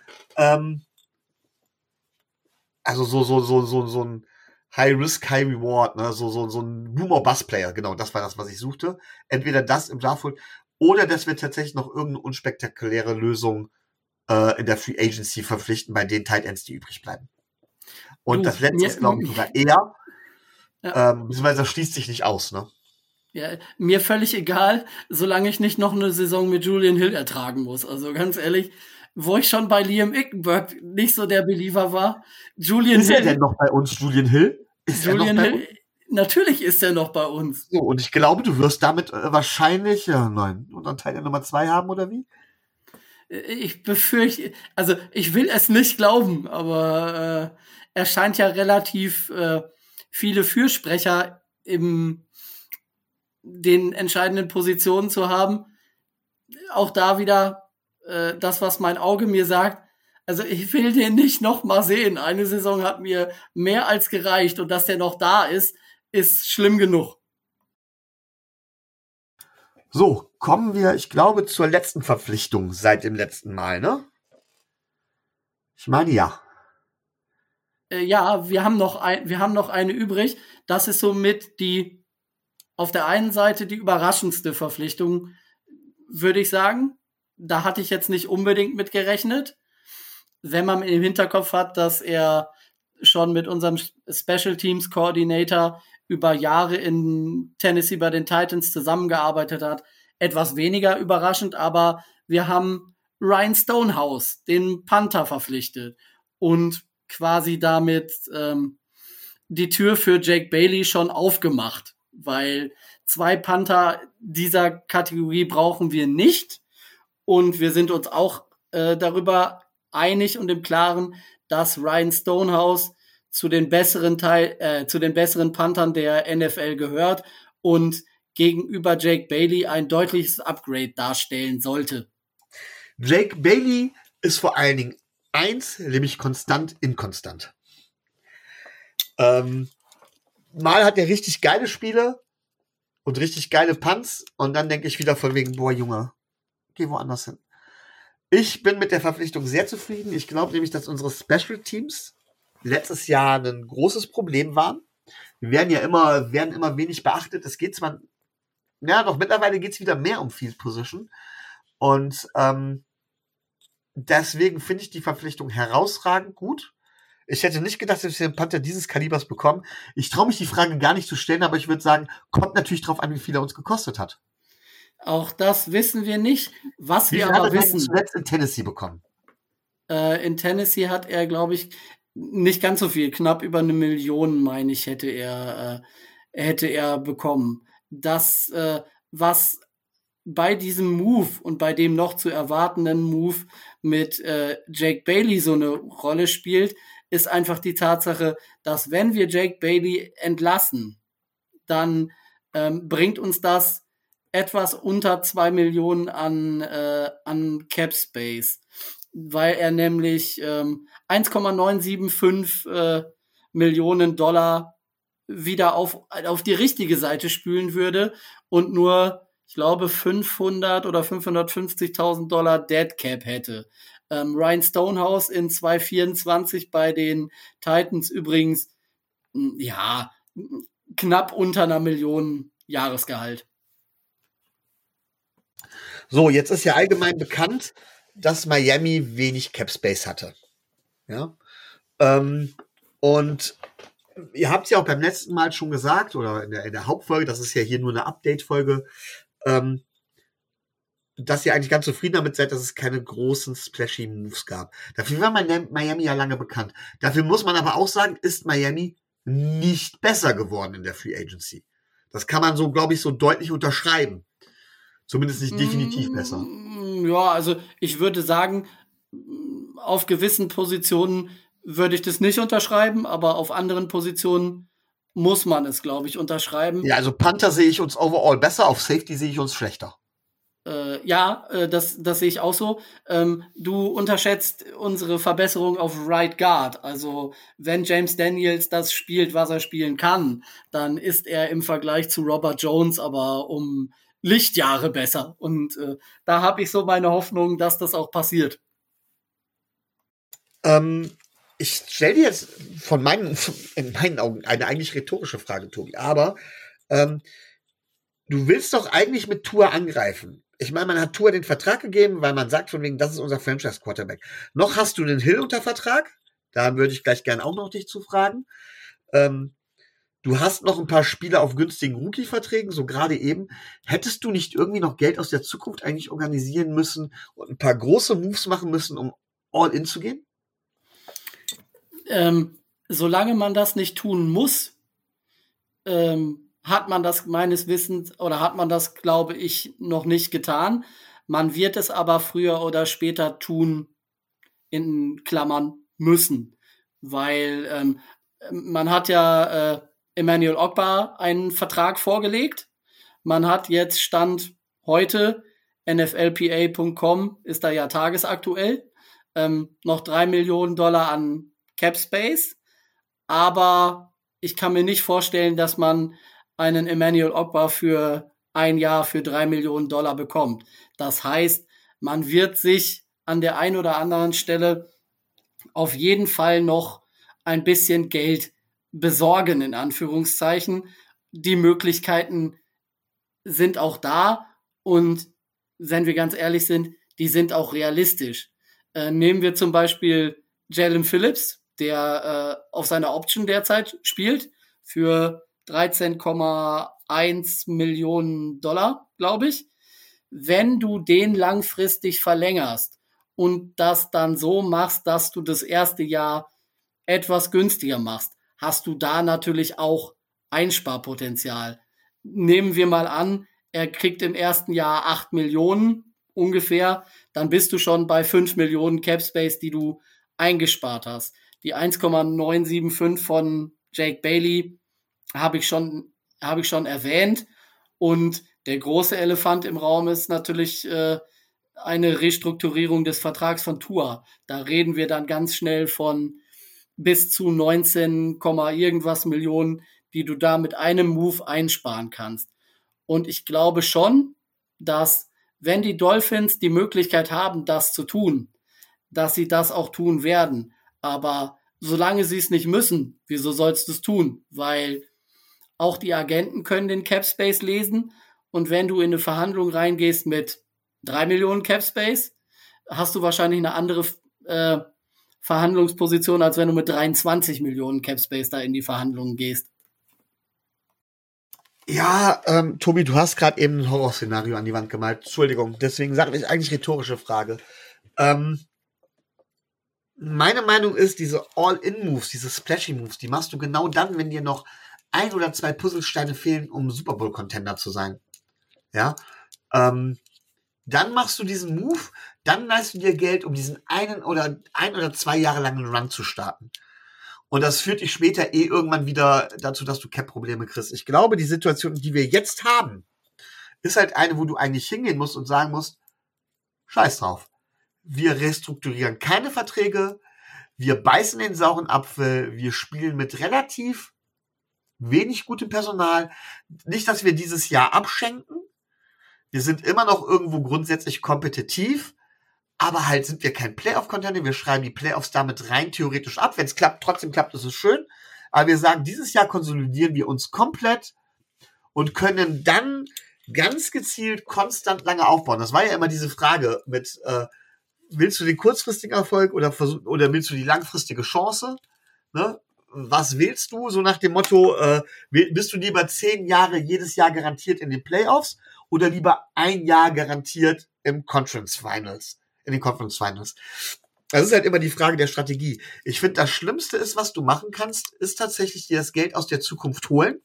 A: Also so ein High Risk, High Reward, ne? So ein Boomer-Bust-Player, genau, das war das, was ich suchte. Entweder das im Draft holen oder dass wir tatsächlich noch irgendeine unspektakuläre Lösung in der Free Agency verpflichten bei den Tight Ends, die übrig bleiben. Und das letzte ist, glaube ich, sogar eher. Beziehungsweise das schließt sich nicht aus, ne?
B: Ja, mir völlig egal, solange ich nicht noch eine Saison mit Julian Hill ertragen muss. Also ganz ehrlich, wo ich schon bei Liam Ickenberg nicht so der Believer war.
A: Ist er denn noch bei uns, Julian Hill?
B: Julian Hill? Natürlich ist er noch bei uns.
A: So, und ich glaube, du wirst damit wahrscheinlich nein, und dann Teil Nummer 2 haben, oder wie?
B: Ich befürchte, also ich will es nicht glauben, aber er scheint ja relativ viele Fürsprecher in den entscheidenden Positionen zu haben. Auch da wieder das, was mein Auge mir sagt. Also ich will den nicht noch mal sehen. Eine Saison hat mir mehr als gereicht und dass der noch da ist schlimm genug.
A: So, kommen wir, ich glaube, zur letzten Verpflichtung seit dem letzten Mal, ne? Ich meine, ja.
B: Ja, wir haben noch eine übrig. Das ist somit die auf der einen Seite die überraschendste Verpflichtung, würde ich sagen. Da hatte ich jetzt nicht unbedingt mit gerechnet. Wenn man im Hinterkopf hat, dass er schon mit unserem Special Teams Coordinator über Jahre in Tennessee bei den Titans zusammengearbeitet hat, etwas weniger überraschend, aber wir haben Ryan Stonehouse, den Panther, verpflichtet und quasi damit die Tür für Jake Bailey schon aufgemacht, weil 2 Panther dieser Kategorie brauchen wir nicht und wir sind uns auch darüber einig und im Klaren, dass Ryan Stonehouse zu den besseren Panthern der NFL gehört und gegenüber Jake Bailey ein deutliches Upgrade darstellen sollte.
A: Jake Bailey ist vor allen Dingen nämlich konstant inkonstant. Mal hat er richtig geile Spiele und richtig geile Punts und dann denke ich wieder von wegen, boah Junge, geh woanders hin. Ich bin mit der Verpflichtung sehr zufrieden. Ich glaube nämlich, dass unsere Special Teams letztes Jahr ein großes Problem waren. Wir werden immer wenig beachtet. Es geht zwar, doch mittlerweile geht es wieder mehr um Field Position. Und deswegen finde ich die Verpflichtung herausragend gut. Ich hätte nicht gedacht, dass wir einen Panther dieses Kalibers bekommen. Ich traue mich die Frage gar nicht zu stellen, aber ich würde sagen, kommt natürlich drauf an, wie viel er uns gekostet hat.
B: Auch das wissen wir nicht. Was wir
A: aber wissen, zuletzt in Tennessee bekommen.
B: In Tennessee hat er, glaube ich, nicht ganz so viel, knapp über 1 Million, meine ich, hätte er bekommen. Das, was bei diesem Move und bei dem noch zu erwartenden Move mit Jake Bailey so eine Rolle spielt, ist einfach die Tatsache, dass wenn wir Jake Bailey entlassen, dann bringt uns das etwas unter 2 Millionen an Cap Space, weil er nämlich 1,975 Millionen Dollar wieder auf die richtige Seite spülen würde und nur, ich glaube, 500 oder 550.000 Dollar Dead Cap hätte. Ryan Stonehouse in 2024 bei den Titans übrigens, ja, knapp unter 1 Million Jahresgehalt.
A: So, jetzt ist ja allgemein bekannt, dass Miami wenig Cap Space hatte. Ja. Und ihr habt es ja auch beim letzten Mal schon gesagt, oder in der Hauptfolge, das ist ja hier nur eine Update-Folge, dass ihr eigentlich ganz zufrieden damit seid, dass es keine großen splashy Moves gab. Dafür war Miami ja lange bekannt. Dafür muss man aber auch sagen, ist Miami nicht besser geworden in der Free Agency. Das kann man so, glaube ich, so deutlich unterschreiben. Zumindest nicht definitiv besser.
B: Ja, also ich würde sagen, auf gewissen Positionen würde ich das nicht unterschreiben, aber auf anderen Positionen muss man es, glaube ich, unterschreiben.
A: Ja, also Panther sehe ich uns overall besser, auf Safety sehe ich uns schlechter.
B: Das sehe ich auch so. Du unterschätzt unsere Verbesserung auf Right Guard. Also wenn James Daniels das spielt, was er spielen kann, dann ist er im Vergleich zu Robert Jones aber um Lichtjahre besser. Und da habe ich so meine Hoffnung, dass das auch passiert.
A: Ich stelle dir jetzt in meinen Augen eine eigentlich rhetorische Frage, Tobi. Aber du willst doch eigentlich mit Tua angreifen. Ich meine, man hat Tua den Vertrag gegeben, weil man sagt von wegen, das ist unser Franchise-Quarterback. Noch hast du den Hill unter Vertrag. Da würde ich gleich gerne auch noch dich zu fragen. Du hast noch ein paar Spieler auf günstigen Rookie-Verträgen, so gerade eben. Hättest du nicht irgendwie noch Geld aus der Zukunft eigentlich organisieren müssen und ein paar große Moves machen müssen, um all in zu gehen?
B: Solange man das nicht tun muss, hat man das meines Wissens oder hat man das, glaube ich, noch nicht getan. Man wird es aber früher oder später tun, in Klammern müssen, weil man hat ja Emmanuel Ogbah einen Vertrag vorgelegt. Man hat jetzt Stand heute, NFLPA.com ist da ja tagesaktuell, noch $3 Millionen an Cap Space. Aber ich kann mir nicht vorstellen, dass man einen Emmanuel Ogbah für ein Jahr für $3 Millionen bekommt. Das heißt, man wird sich an der einen oder anderen Stelle auf jeden Fall noch ein bisschen Geld besorgen, in Anführungszeichen. Die Möglichkeiten sind auch da und wenn wir ganz ehrlich sind, die sind auch realistisch. Nehmen wir zum Beispiel Jalen Phillips, der auf seiner Option derzeit spielt, für 13,1 Millionen $, glaube ich. Wenn du den langfristig verlängerst und das dann so machst, dass du das erste Jahr etwas günstiger machst, hast du da natürlich auch Einsparpotenzial. Nehmen wir mal an, er kriegt im ersten Jahr 8 Millionen ungefähr, dann bist du schon bei 5 Millionen Cap Space, die du eingespart hast. Die 1,975 von Jake Bailey habe ich schon erwähnt. Und der große Elefant im Raum ist natürlich eine Restrukturierung des Vertrags von Tua. Da reden wir dann ganz schnell von bis zu 19, irgendwas Millionen, die du da mit einem Move einsparen kannst. Und ich glaube schon, dass wenn die Dolphins die Möglichkeit haben, das zu tun, dass sie das auch tun werden. Aber solange sie es nicht müssen, wieso sollst du es tun? Weil auch die Agenten können den Cap Space lesen. Und wenn du in eine Verhandlung reingehst mit 3 Millionen Cap Space, hast du wahrscheinlich eine andere Verhandlungsposition, als wenn du mit 23 Millionen Cap Space da in die Verhandlungen gehst.
A: Ja, Tobi, du hast gerade eben ein Horrorszenario an die Wand gemalt. Entschuldigung, deswegen sage ich eigentlich rhetorische Frage. Meine Meinung ist, diese All-In-Moves, diese Splashy-Moves, die machst du genau dann, wenn dir noch 1 oder 2 Puzzlesteine fehlen, um Super Bowl-Contender zu sein. Ja, dann machst du diesen Move, dann leistest du dir Geld, um diesen 1 oder 2 Jahre langen Run zu starten. Und das führt dich später irgendwann wieder dazu, dass du Cap-Probleme kriegst. Ich glaube, die Situation, die wir jetzt haben, ist halt eine, wo du eigentlich hingehen musst und sagen musst, scheiß drauf. Wir restrukturieren keine Verträge, wir beißen den sauren Apfel, wir spielen mit relativ wenig gutem Personal. Nicht, dass wir dieses Jahr abschenken. Wir sind immer noch irgendwo grundsätzlich kompetitiv, aber halt sind wir kein Playoff-Contender. Wir schreiben die Playoffs damit rein theoretisch ab. Wenn es klappt, trotzdem klappt, ist es schön. Aber wir sagen, dieses Jahr konsolidieren wir uns komplett und können dann ganz gezielt konstant lange aufbauen. Das war ja immer diese Frage mit, willst du den kurzfristigen Erfolg oder willst du die langfristige Chance? Ne? Was willst du? So nach dem Motto, bist du lieber 10 Jahre jedes Jahr garantiert in den Playoffs oder lieber 1 Jahr garantiert in den Conference Finals? Das ist halt immer die Frage der Strategie. Ich finde, das Schlimmste ist, was du machen kannst, ist tatsächlich dir das Geld aus der Zukunft holen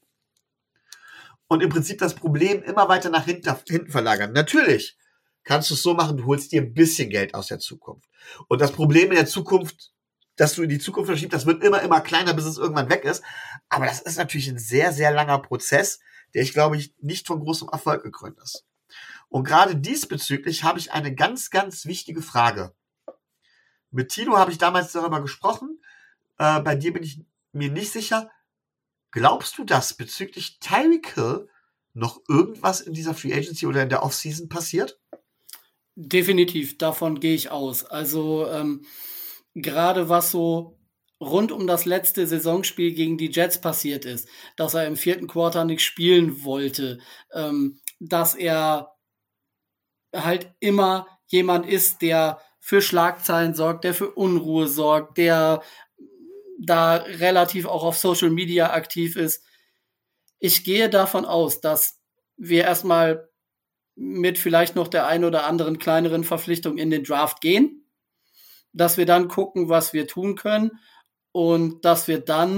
A: und im Prinzip das Problem immer weiter nach hinten verlagern. Natürlich kannst du es so machen, du holst dir ein bisschen Geld aus der Zukunft. Und das Problem in der Zukunft, dass du in die Zukunft verschiebst, das wird immer kleiner, bis es irgendwann weg ist. Aber das ist natürlich ein sehr, sehr langer Prozess, der ich glaube ich nicht von großem Erfolg gekrönt ist. Und gerade diesbezüglich habe ich eine ganz, ganz wichtige Frage. Mit Tino habe ich damals darüber gesprochen. Bei dir bin ich mir nicht sicher. Glaubst du, dass bezüglich Tyreek Hill noch irgendwas in dieser Free Agency oder in der Offseason passiert?
B: Definitiv, davon gehe ich aus. Also gerade was so rund um das letzte Saisonspiel gegen die Jets passiert ist, dass er im 4. Quarter nicht spielen wollte, dass er halt immer jemand ist, der für Schlagzeilen sorgt, der für Unruhe sorgt, der da relativ auch auf Social Media aktiv ist. Ich gehe davon aus, dass wir erstmal mit vielleicht noch der ein oder anderen kleineren Verpflichtung in den Draft gehen, dass wir dann gucken, was wir tun können und dass wir dann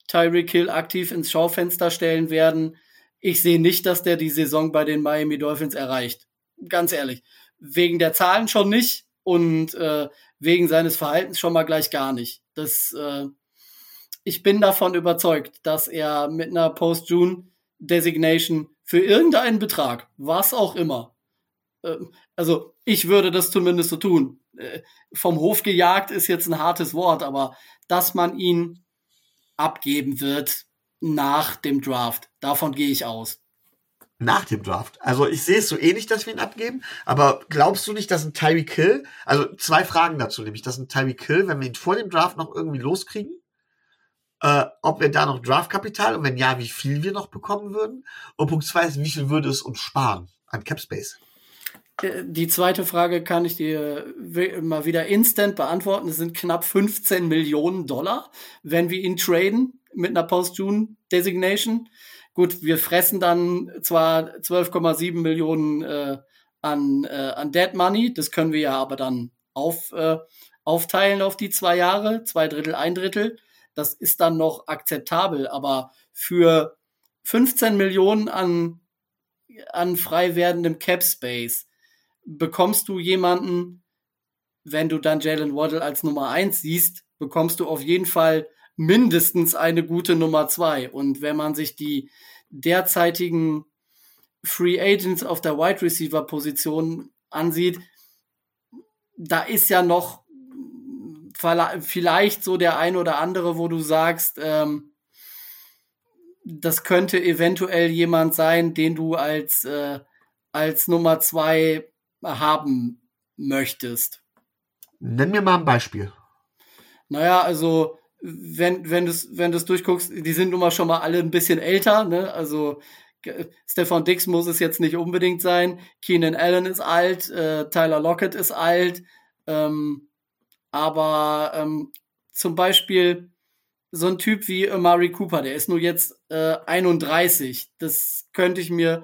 B: Tyreek Hill aktiv ins Schaufenster stellen werden. Ich sehe nicht, dass der die Saison bei den Miami Dolphins erreicht. Ganz ehrlich. Wegen der Zahlen schon nicht und wegen seines Verhaltens schon mal gleich gar nicht. Ich bin davon überzeugt, dass er mit einer Post-June-Designation für irgendeinen Betrag, was auch immer, also ich würde das zumindest so tun. Vom Hof gejagt ist jetzt ein hartes Wort, aber dass man ihn abgeben wird nach dem Draft, davon gehe ich aus.
A: Nach dem Draft. Also ich sehe es so ähnlich, dass wir ihn abgeben, aber glaubst du nicht, dass ein Tyreek Hill, also 2 Fragen dazu, nämlich, dass ein Tyreek Hill, wenn wir ihn vor dem Draft noch irgendwie loskriegen, ob wir da noch Draftkapital und wenn ja, wie viel wir noch bekommen würden? Und Punkt 2 ist, wie viel würde es uns sparen an Cap Space?
B: Die zweite Frage kann ich dir mal wieder instant beantworten. Es sind knapp 15 Millionen $, wenn wir ihn traden mit einer Post-June-Designation. Gut, wir fressen dann zwar 12,7 Millionen an Dead Money, das können wir ja aber dann aufteilen auf die 2 Jahre, 2 Drittel, 1 Drittel. Das ist dann noch akzeptabel, aber für 15 Millionen an frei werdendem Cap Space bekommst du jemanden, wenn du dann Jalen Waddle als Nummer 1 siehst, bekommst du auf jeden Fall mindestens eine gute Nummer 2. Und wenn man sich die derzeitigen Free Agents auf der Wide Receiver Position ansieht, da ist ja noch vielleicht so der ein oder andere, wo du sagst, das könnte eventuell jemand sein, den du als Nummer 2 haben möchtest.
A: Nenn mir mal ein Beispiel.
B: Naja, also wenn du's durchguckst, die sind nun mal schon mal alle ein bisschen älter, ne? Also Stefan Diggs muss es jetzt nicht unbedingt sein. Keenan Allen ist alt, Tyler Lockett ist alt, aber zum Beispiel so ein Typ wie Amari Cooper, der ist nur jetzt 31. Das könnte ich mir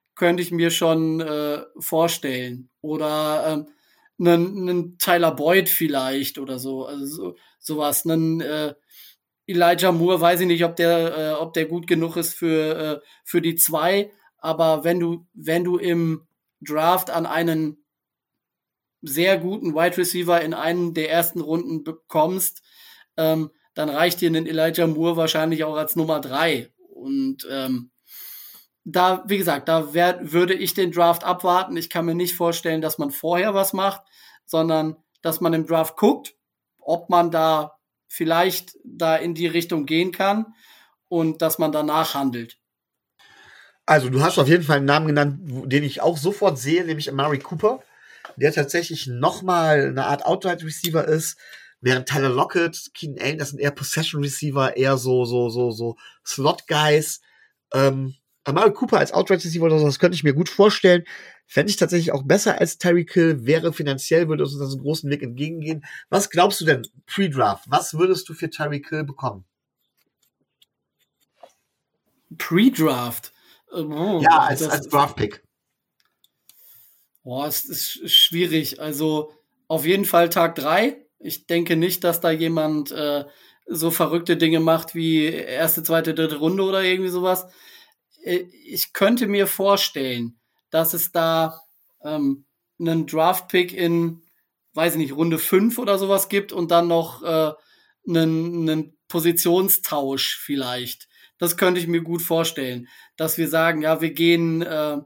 B: schon vorstellen. Oder einen Tyler Boyd vielleicht oder so. Also sowas. Einen Elijah Moore, weiß ich nicht, ob der gut genug ist für die 2. Aber wenn du im Draft an einen sehr guten Wide Receiver in einen der ersten Runden bekommst, dann reicht dir ein Elijah Moore wahrscheinlich auch als Nummer 3. Und da, wie gesagt, würde ich den Draft abwarten. Ich kann mir nicht vorstellen, dass man vorher was macht, sondern dass man im Draft guckt, ob man da vielleicht da in die Richtung gehen kann und dass man danach handelt.
A: Also du hast auf jeden Fall einen Namen genannt, den ich auch sofort sehe, nämlich Amari Cooper, der tatsächlich nochmal eine Art Outright Receiver ist, während Tyler Lockett, Keenan Allen, das sind eher Possession Receiver, eher so Slot Guys. Amari Cooper als Outright Receiver oder so, das könnte ich mir gut vorstellen. Fände ich tatsächlich auch besser als Tyreek Hill, wäre finanziell, würde uns das einen großen Weg entgegengehen. Was glaubst du denn, Pre-Draft, was würdest du für Tyreek Hill bekommen?
B: Pre-Draft?
A: Ja, als Draft-Pick.
B: Boah, es ist schwierig. Also auf jeden Fall Tag 3. Ich denke nicht, dass da jemand so verrückte Dinge macht wie erste, zweite, dritte Runde oder irgendwie sowas. Ich könnte mir vorstellen, dass es da einen Draft-Pick in, weiß ich nicht, Runde 5 oder sowas gibt und dann noch einen Positionstausch vielleicht. Das könnte ich mir gut vorstellen, dass wir sagen, ja, wir geben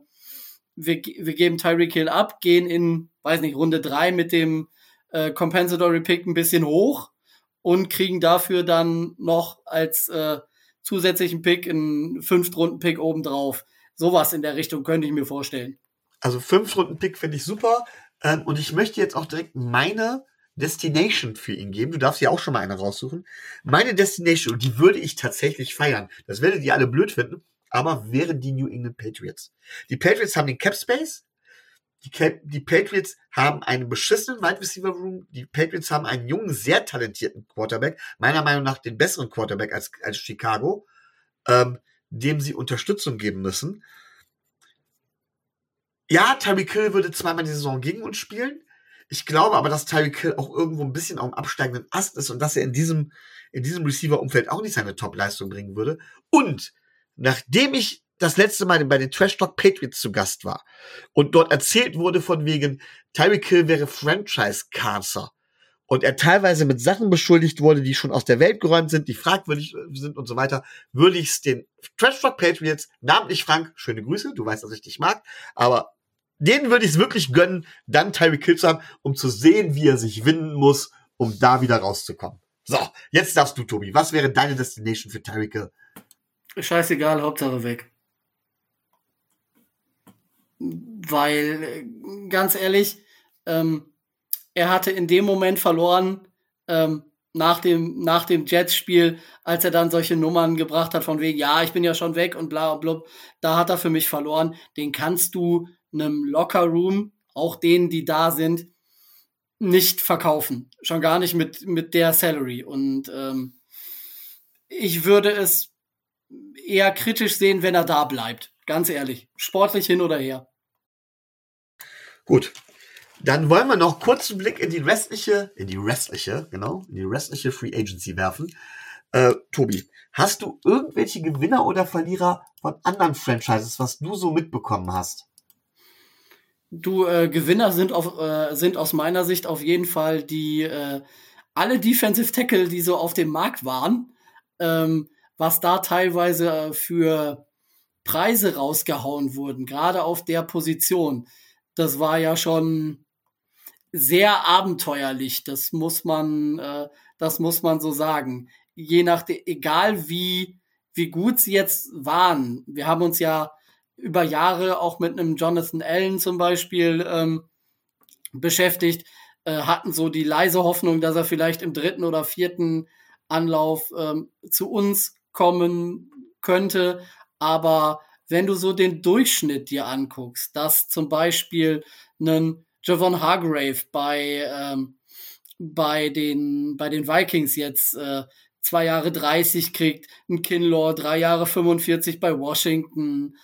B: Tyreek Hill ab, gehen in, weiß nicht, Runde 3 mit dem Compensatory Pick ein bisschen hoch und kriegen dafür dann noch als zusätzlichen Pick einen 5-Runden-Pick obendrauf. Sowas in der Richtung könnte ich mir vorstellen.
A: Also 5-Runden-Pick finde ich super. Und ich möchte jetzt auch direkt meine Destination für ihn geben. Du darfst ja auch schon mal eine raussuchen. Meine Destination, und die würde ich tatsächlich feiern. Das werdet ihr alle blöd finden, aber wären die New England Patriots. Die Patriots haben den Cap Space. Die Patriots haben einen beschissenen Wide Receiver Room. Die Patriots haben einen jungen, sehr talentierten Quarterback. Meiner Meinung nach den besseren Quarterback als Chicago, dem sie Unterstützung geben müssen. Ja, Tyreek Hill würde zweimal die Saison gegen uns spielen. Ich glaube aber, dass Tyreek Hill auch irgendwo ein bisschen auf dem absteigenden Ast ist und dass er in in diesem Receiver-Umfeld auch nicht seine Top-Leistung bringen würde. Und nachdem ich das letzte Mal bei den Trash Talk Patriots zu Gast war und dort erzählt wurde von wegen, Tyreek Hill wäre Franchise-Cancer und er teilweise mit Sachen beschuldigt wurde, die schon aus der Welt geräumt sind, die fragwürdig sind und so weiter, würde ich es den Trash Talk Patriots, namentlich Frank, schöne Grüße, du weißt, dass ich dich mag, aber denen würde ich es wirklich gönnen, dann Tyreek Hill zu haben, um zu sehen, wie er sich winden muss, um da wieder rauszukommen. So, jetzt darfst du, Tobi. Was wäre deine Destination für Tyreek Hill?
B: Scheißegal, Hauptsache weg. Weil, ganz ehrlich, er hatte in dem Moment verloren, nach dem Jets-Spiel, als er dann solche Nummern gebracht hat, von wegen, ja, ich bin ja schon weg und bla und blub, da hat er für mich verloren. Den kannst du einem Locker-Room, auch denen, die da sind, nicht verkaufen. Schon gar nicht mit der Salary. Und ich würde es eher kritisch sehen, wenn er da bleibt. Ganz ehrlich. Sportlich hin oder her.
A: Gut. Dann wollen wir noch kurz einen Blick in die restliche Free Agency werfen. Tobi, hast du irgendwelche Gewinner oder Verlierer von anderen Franchises, was du so mitbekommen hast?
B: Gewinner sind aus meiner Sicht auf jeden Fall die alle Defensive Tackle, die so auf dem Markt waren, was da teilweise für Preise rausgehauen wurden, gerade auf der Position. Das war ja schon sehr abenteuerlich. Das muss man so sagen. Egal wie gut sie jetzt waren. Wir haben uns ja über Jahre auch mit einem Jonathan Allen zum Beispiel beschäftigt, hatten so die leise Hoffnung, dass er vielleicht im 3. oder 4. Anlauf zu uns kommen könnte. Aber wenn du so den Durchschnitt dir anguckst, dass zum Beispiel ein Javon Hargrave bei den Vikings jetzt 2 Jahre 30 kriegt, ein Kinlaw 3 Jahre 45 bei Washington,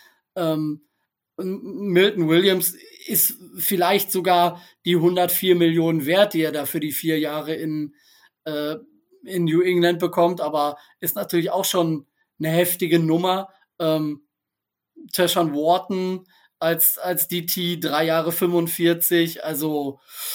B: Milton Williams ist vielleicht sogar die 104 Millionen wert, die er da für die 4 Jahre in New England bekommt, aber ist natürlich auch schon eine heftige Nummer. Tashawn Wharton als DT 3 Jahre 45, also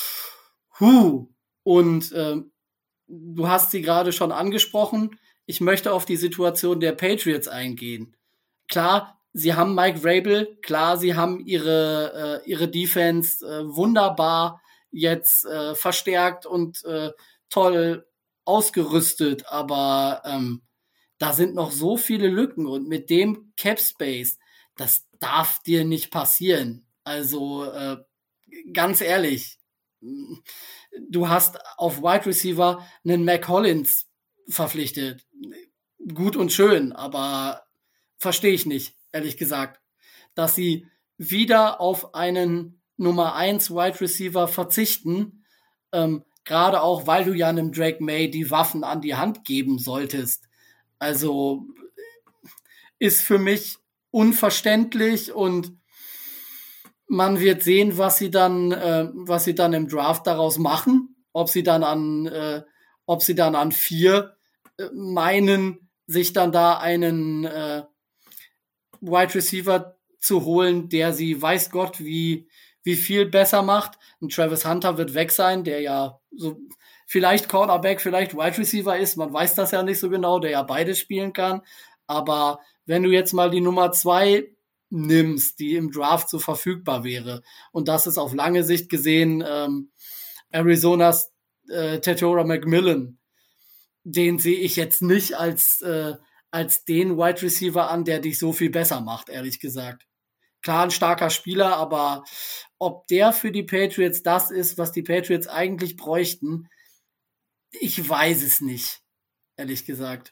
B: und du hast sie gerade schon angesprochen. Ich möchte auf die Situation der Patriots eingehen. Klar, sie haben Mike Vrabel, klar, sie haben ihre Defense wunderbar jetzt verstärkt und toll ausgerüstet, aber da sind noch so viele Lücken und mit dem Cap Space, das darf dir nicht passieren. Also ganz ehrlich, du hast auf Wide Receiver einen Mac Hollins verpflichtet. Gut und schön, aber verstehe ich nicht, ehrlich gesagt, dass sie wieder auf einen Nummer 1 Wide Receiver verzichten, gerade auch, weil du ja einem Drake May die Waffen an die Hand geben solltest. Also ist für mich unverständlich und man wird sehen, was sie dann im Draft daraus machen, ob sie dann an 4 meinen, sich dann da einen Wide Receiver zu holen, der sie weiß Gott wie viel besser macht. Und Travis Hunter wird weg sein, der ja so vielleicht Cornerback, vielleicht Wide Receiver ist, man weiß das ja nicht so genau, der ja beides spielen kann. Aber wenn du jetzt mal die Nummer 2 nimmst, die im Draft so verfügbar wäre, und das ist auf lange Sicht gesehen Arizonas Tetora McMillan, den sehe ich jetzt nicht als den Wide Receiver an, der dich so viel besser macht, ehrlich gesagt. Klar, ein starker Spieler, aber ob der für die Patriots das ist, was die Patriots eigentlich bräuchten, ich weiß es nicht, ehrlich gesagt.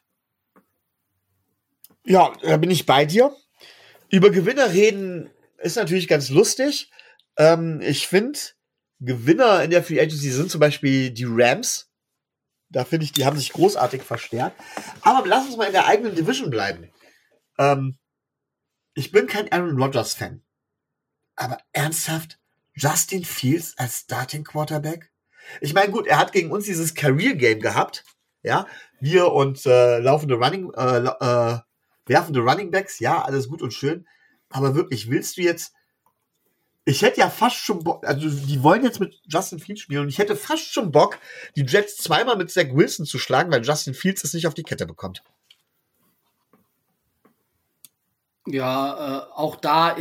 A: Ja, da bin ich bei dir. Über Gewinner reden ist natürlich ganz lustig. Ich finde, Gewinner in der Free Agency sind zum Beispiel die Rams. Da finde ich, die haben sich großartig verstärkt. Aber lass uns mal in der eigenen Division bleiben. Ich bin kein Aaron Rodgers-Fan. Aber ernsthaft, Justin Fields als Starting Quarterback? Ich meine, gut, er hat gegen uns dieses Career-Game gehabt. Ja, wir und werfende Running Backs, ja, alles gut und schön. Aber wirklich, willst du jetzt. Ich hätte ja fast schon Bock, also die wollen jetzt mit Justin Fields spielen und ich hätte fast schon Bock, die Jets zweimal mit Zach Wilson zu schlagen, weil Justin Fields es nicht auf die Kette bekommt.
B: Ja, auch da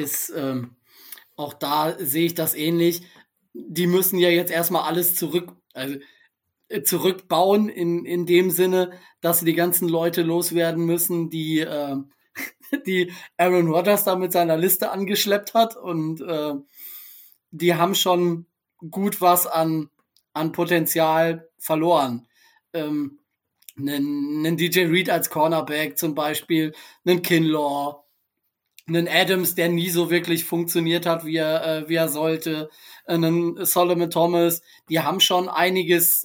B: sehe ich das ähnlich. Die müssen ja jetzt erstmal alles zurückbauen in dem Sinne, dass sie die ganzen Leute loswerden müssen, die Aaron Rodgers da mit seiner Liste angeschleppt hat und die haben schon gut was an Potenzial verloren. Einen DJ Reed als Cornerback zum Beispiel, einen Kinlaw, einen Adams, der nie so wirklich funktioniert hat, wie er sollte, einen Solomon Thomas, die haben schon einiges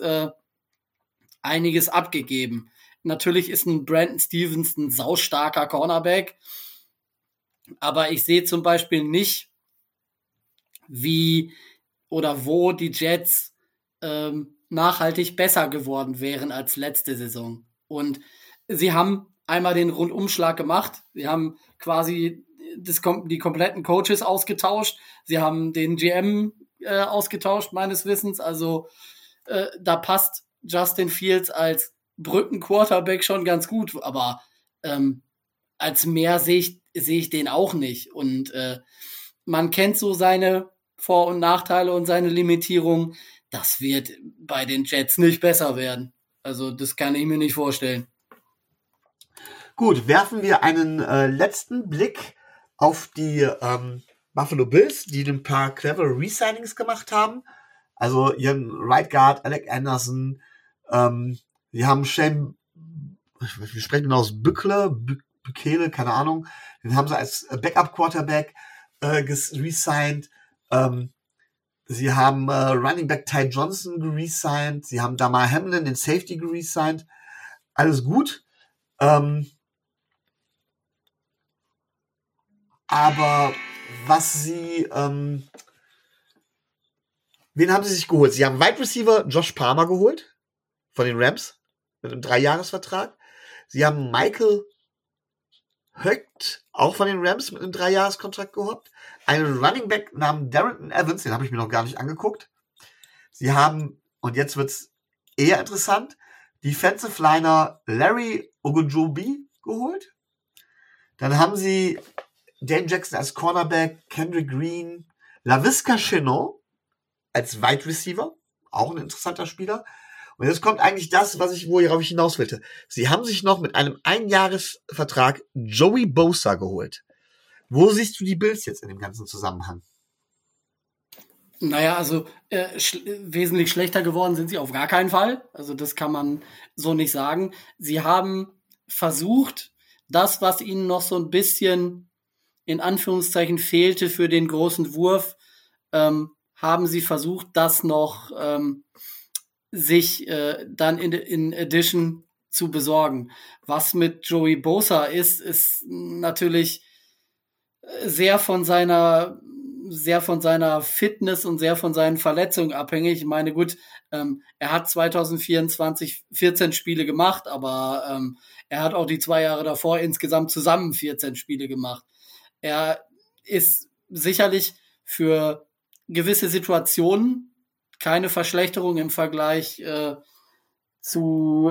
B: abgegeben. Natürlich ist ein Brandon Stevens ein saustarker Cornerback, aber ich sehe zum Beispiel nicht, wie oder wo die Jets nachhaltig besser geworden wären als letzte Saison. Und sie haben einmal den Rundumschlag gemacht. Sie haben quasi die kompletten Coaches ausgetauscht. Sie haben den GM ausgetauscht, meines Wissens. Also da passt Justin Fields als Brückenquarterback schon ganz gut. Aber als mehr sehe ich den auch nicht. Und man kennt so seine Vor- und Nachteile und seine Limitierung. Das wird bei den Jets nicht besser werden. Also das kann ich mir nicht vorstellen.
A: Gut, werfen wir einen letzten Blick auf die Buffalo Bills, die ein paar clever Resignings gemacht haben. Also ihren Right Guard, Alec Anderson, die haben Shane, wir sprechen genau aus Bükele, keine Ahnung, den haben sie als Backup-Quarterback resigned. Sie haben Running Back Ty Johnson geresigned. Sie haben Damar Hamlin, den Safety, geresigned. Alles gut. Aber was sie... wen haben sie sich geholt? Sie haben Wide Receiver Josh Palmer geholt von den Rams mit einem 3-Jahres-Vertrag. Sie haben Michael Högt, auch von den Rams, mit einem 3-Jahres-Kontrakt gehabt. Einen Running Back namens Darrington Evans, den habe ich mir noch gar nicht angeguckt. Sie haben, und jetzt wird's eher interessant, Defensive Liner Larry Ogunjobi geholt. Dann haben sie Dane Jackson als Cornerback, Kendrick Green, Laviska Shenault als Wide Receiver, auch ein interessanter Spieler. Und jetzt kommt eigentlich das, worauf ich hinaus wollte. Sie haben sich noch mit einem 1-Jahres-Vertrag Joey Bosa geholt. Wo siehst du die Bills jetzt in dem ganzen Zusammenhang?
B: Naja, also wesentlich schlechter geworden sind sie auf gar keinen Fall. Also das kann man so nicht sagen. Sie haben versucht, das, was ihnen noch so ein bisschen in Anführungszeichen fehlte für den großen Wurf, haben sie versucht, das noch sich dann in Addition zu besorgen. Was mit Joey Bosa ist natürlich sehr von seiner Fitness und sehr von seinen Verletzungen abhängig. Ich meine, gut, er hat 2024 14 Spiele gemacht, aber er hat auch die 2 Jahre davor insgesamt zusammen 14 Spiele gemacht. Er ist sicherlich für gewisse Situationen keine Verschlechterung im Vergleich zu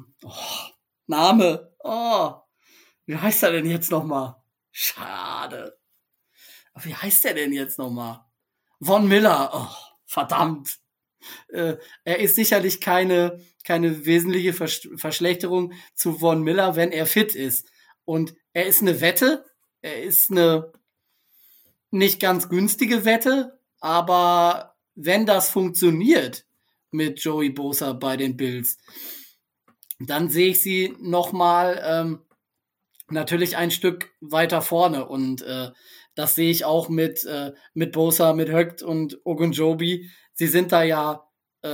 B: Name. Oh, wie heißt er denn jetzt nochmal? Schade. Wie heißt der denn jetzt nochmal? Von Miller. Oh, verdammt. Er ist sicherlich keine wesentliche Verschlechterung zu Von Miller, wenn er fit ist. Und er ist eine Wette. Er ist eine nicht ganz günstige Wette, aber wenn das funktioniert mit Joey Bosa bei den Bills, dann sehe ich sie nochmal natürlich ein Stück weiter vorne. Und das sehe ich auch mit Bosa, mit Högt und Ogunjobi. Sie sind da ja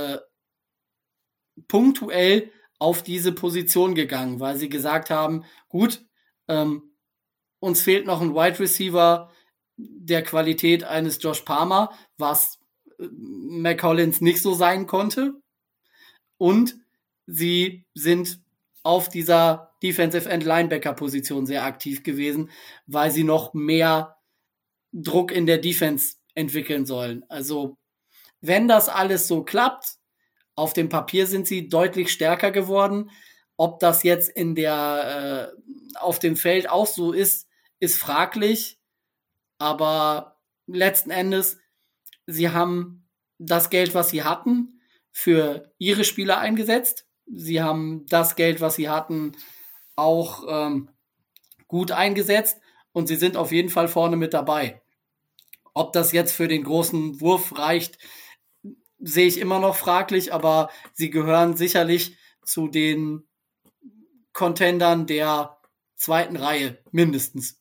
B: punktuell auf diese Position gegangen, weil sie gesagt haben, gut, uns fehlt noch ein Wide Receiver der Qualität eines Josh Palmer, was McCollins nicht so sein konnte. Und sie sind auf dieser Defensive End Linebacker Position sehr aktiv gewesen, weil sie noch mehr Druck in der Defense entwickeln sollen. Also wenn das alles so klappt, auf dem Papier sind sie deutlich stärker geworden. Ob das jetzt auf dem Feld auch so ist fraglich. Aber letzten Endes, sie haben das Geld, was sie hatten, für ihre Spieler eingesetzt. Sie haben das Geld, was sie hatten, auch gut eingesetzt. Und sie sind auf jeden Fall vorne mit dabei. Ob das jetzt für den großen Wurf reicht, sehe ich immer noch fraglich, aber sie gehören sicherlich zu den Contendern der zweiten Reihe, mindestens.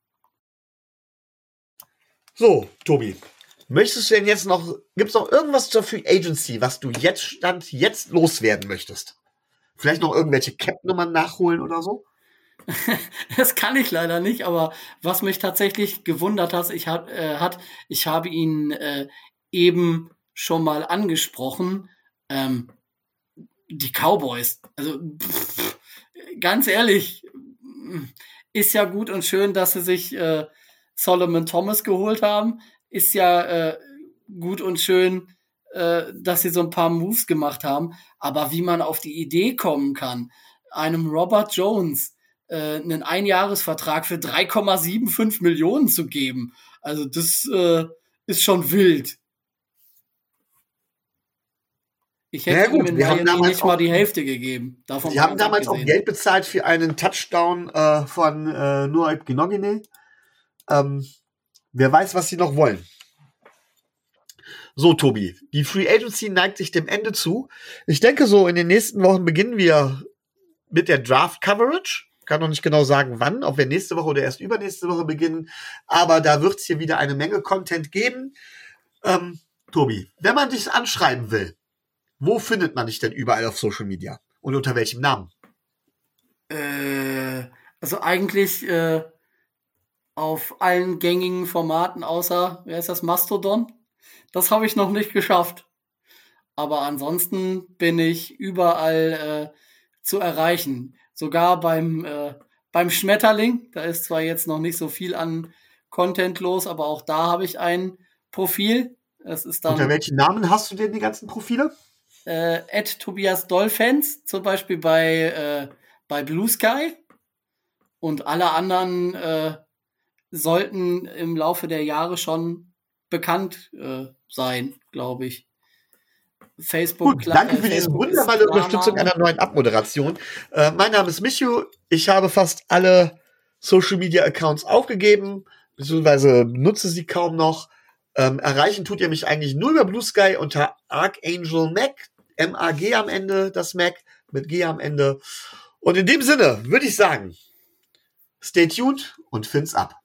A: So, Tobi, möchtest du denn jetzt gibt es noch irgendwas zur Free Agency, was du jetzt loswerden möchtest? Vielleicht noch irgendwelche Cap-Nummern nachholen oder so?
B: Das kann ich leider nicht, aber was mich tatsächlich gewundert hat, ich habe ihn eben schon mal angesprochen, die Cowboys. Also ganz ehrlich, ist ja gut und schön, dass sie sich Solomon Thomas geholt haben. Ist ja gut und schön, dass sie so ein paar Moves gemacht haben. Aber wie man auf die Idee kommen kann, einem Robert Jones einen Einjahresvertrag für 3,75 Millionen zu geben, also das ist schon wild. Ich hätte ihm in Miami nicht mal die Hälfte gegeben.
A: Sie haben damals auch Geld bezahlt für einen Touchdown von Noah Ginogene. Wer weiß, was sie noch wollen. So, Tobi, die Free Agency neigt sich dem Ende zu. Ich denke, so in den nächsten Wochen beginnen wir mit der Draft Coverage. Kann noch nicht genau sagen, wann, ob wir nächste Woche oder erst übernächste Woche beginnen. Aber da wird es hier wieder eine Menge Content geben. Tobi, wenn man dich anschreiben will, wo findet man dich denn überall auf Social Media? Und unter welchem Namen?
B: Also eigentlich auf allen gängigen Formaten, außer, wer ist das, Mastodon? Das habe ich noch nicht geschafft. Aber ansonsten bin ich überall zu erreichen. Sogar beim Schmetterling. Da ist zwar jetzt noch nicht so viel an Content los, aber auch da habe ich ein Profil. Es ist dann,
A: unter welchen Namen hast du denn die ganzen Profile?
B: Tobias Dolphins, zum Beispiel bei Blue Sky. Und alle anderen sollten im Laufe der Jahre schon bekannt sein, glaube ich. Facebook.
A: Gut, danke für diese wunderbare Unterstützung einer neuen Abmoderation. Mein Name ist Michu. Ich habe fast alle Social Media Accounts aufgegeben, beziehungsweise nutze sie kaum noch. Erreichen tut ihr mich eigentlich nur über Blue Sky unter Archangel Mac, M-A-G am Ende, das Mac mit G am Ende. Und in dem Sinne würde ich sagen, stay tuned und Fins ab.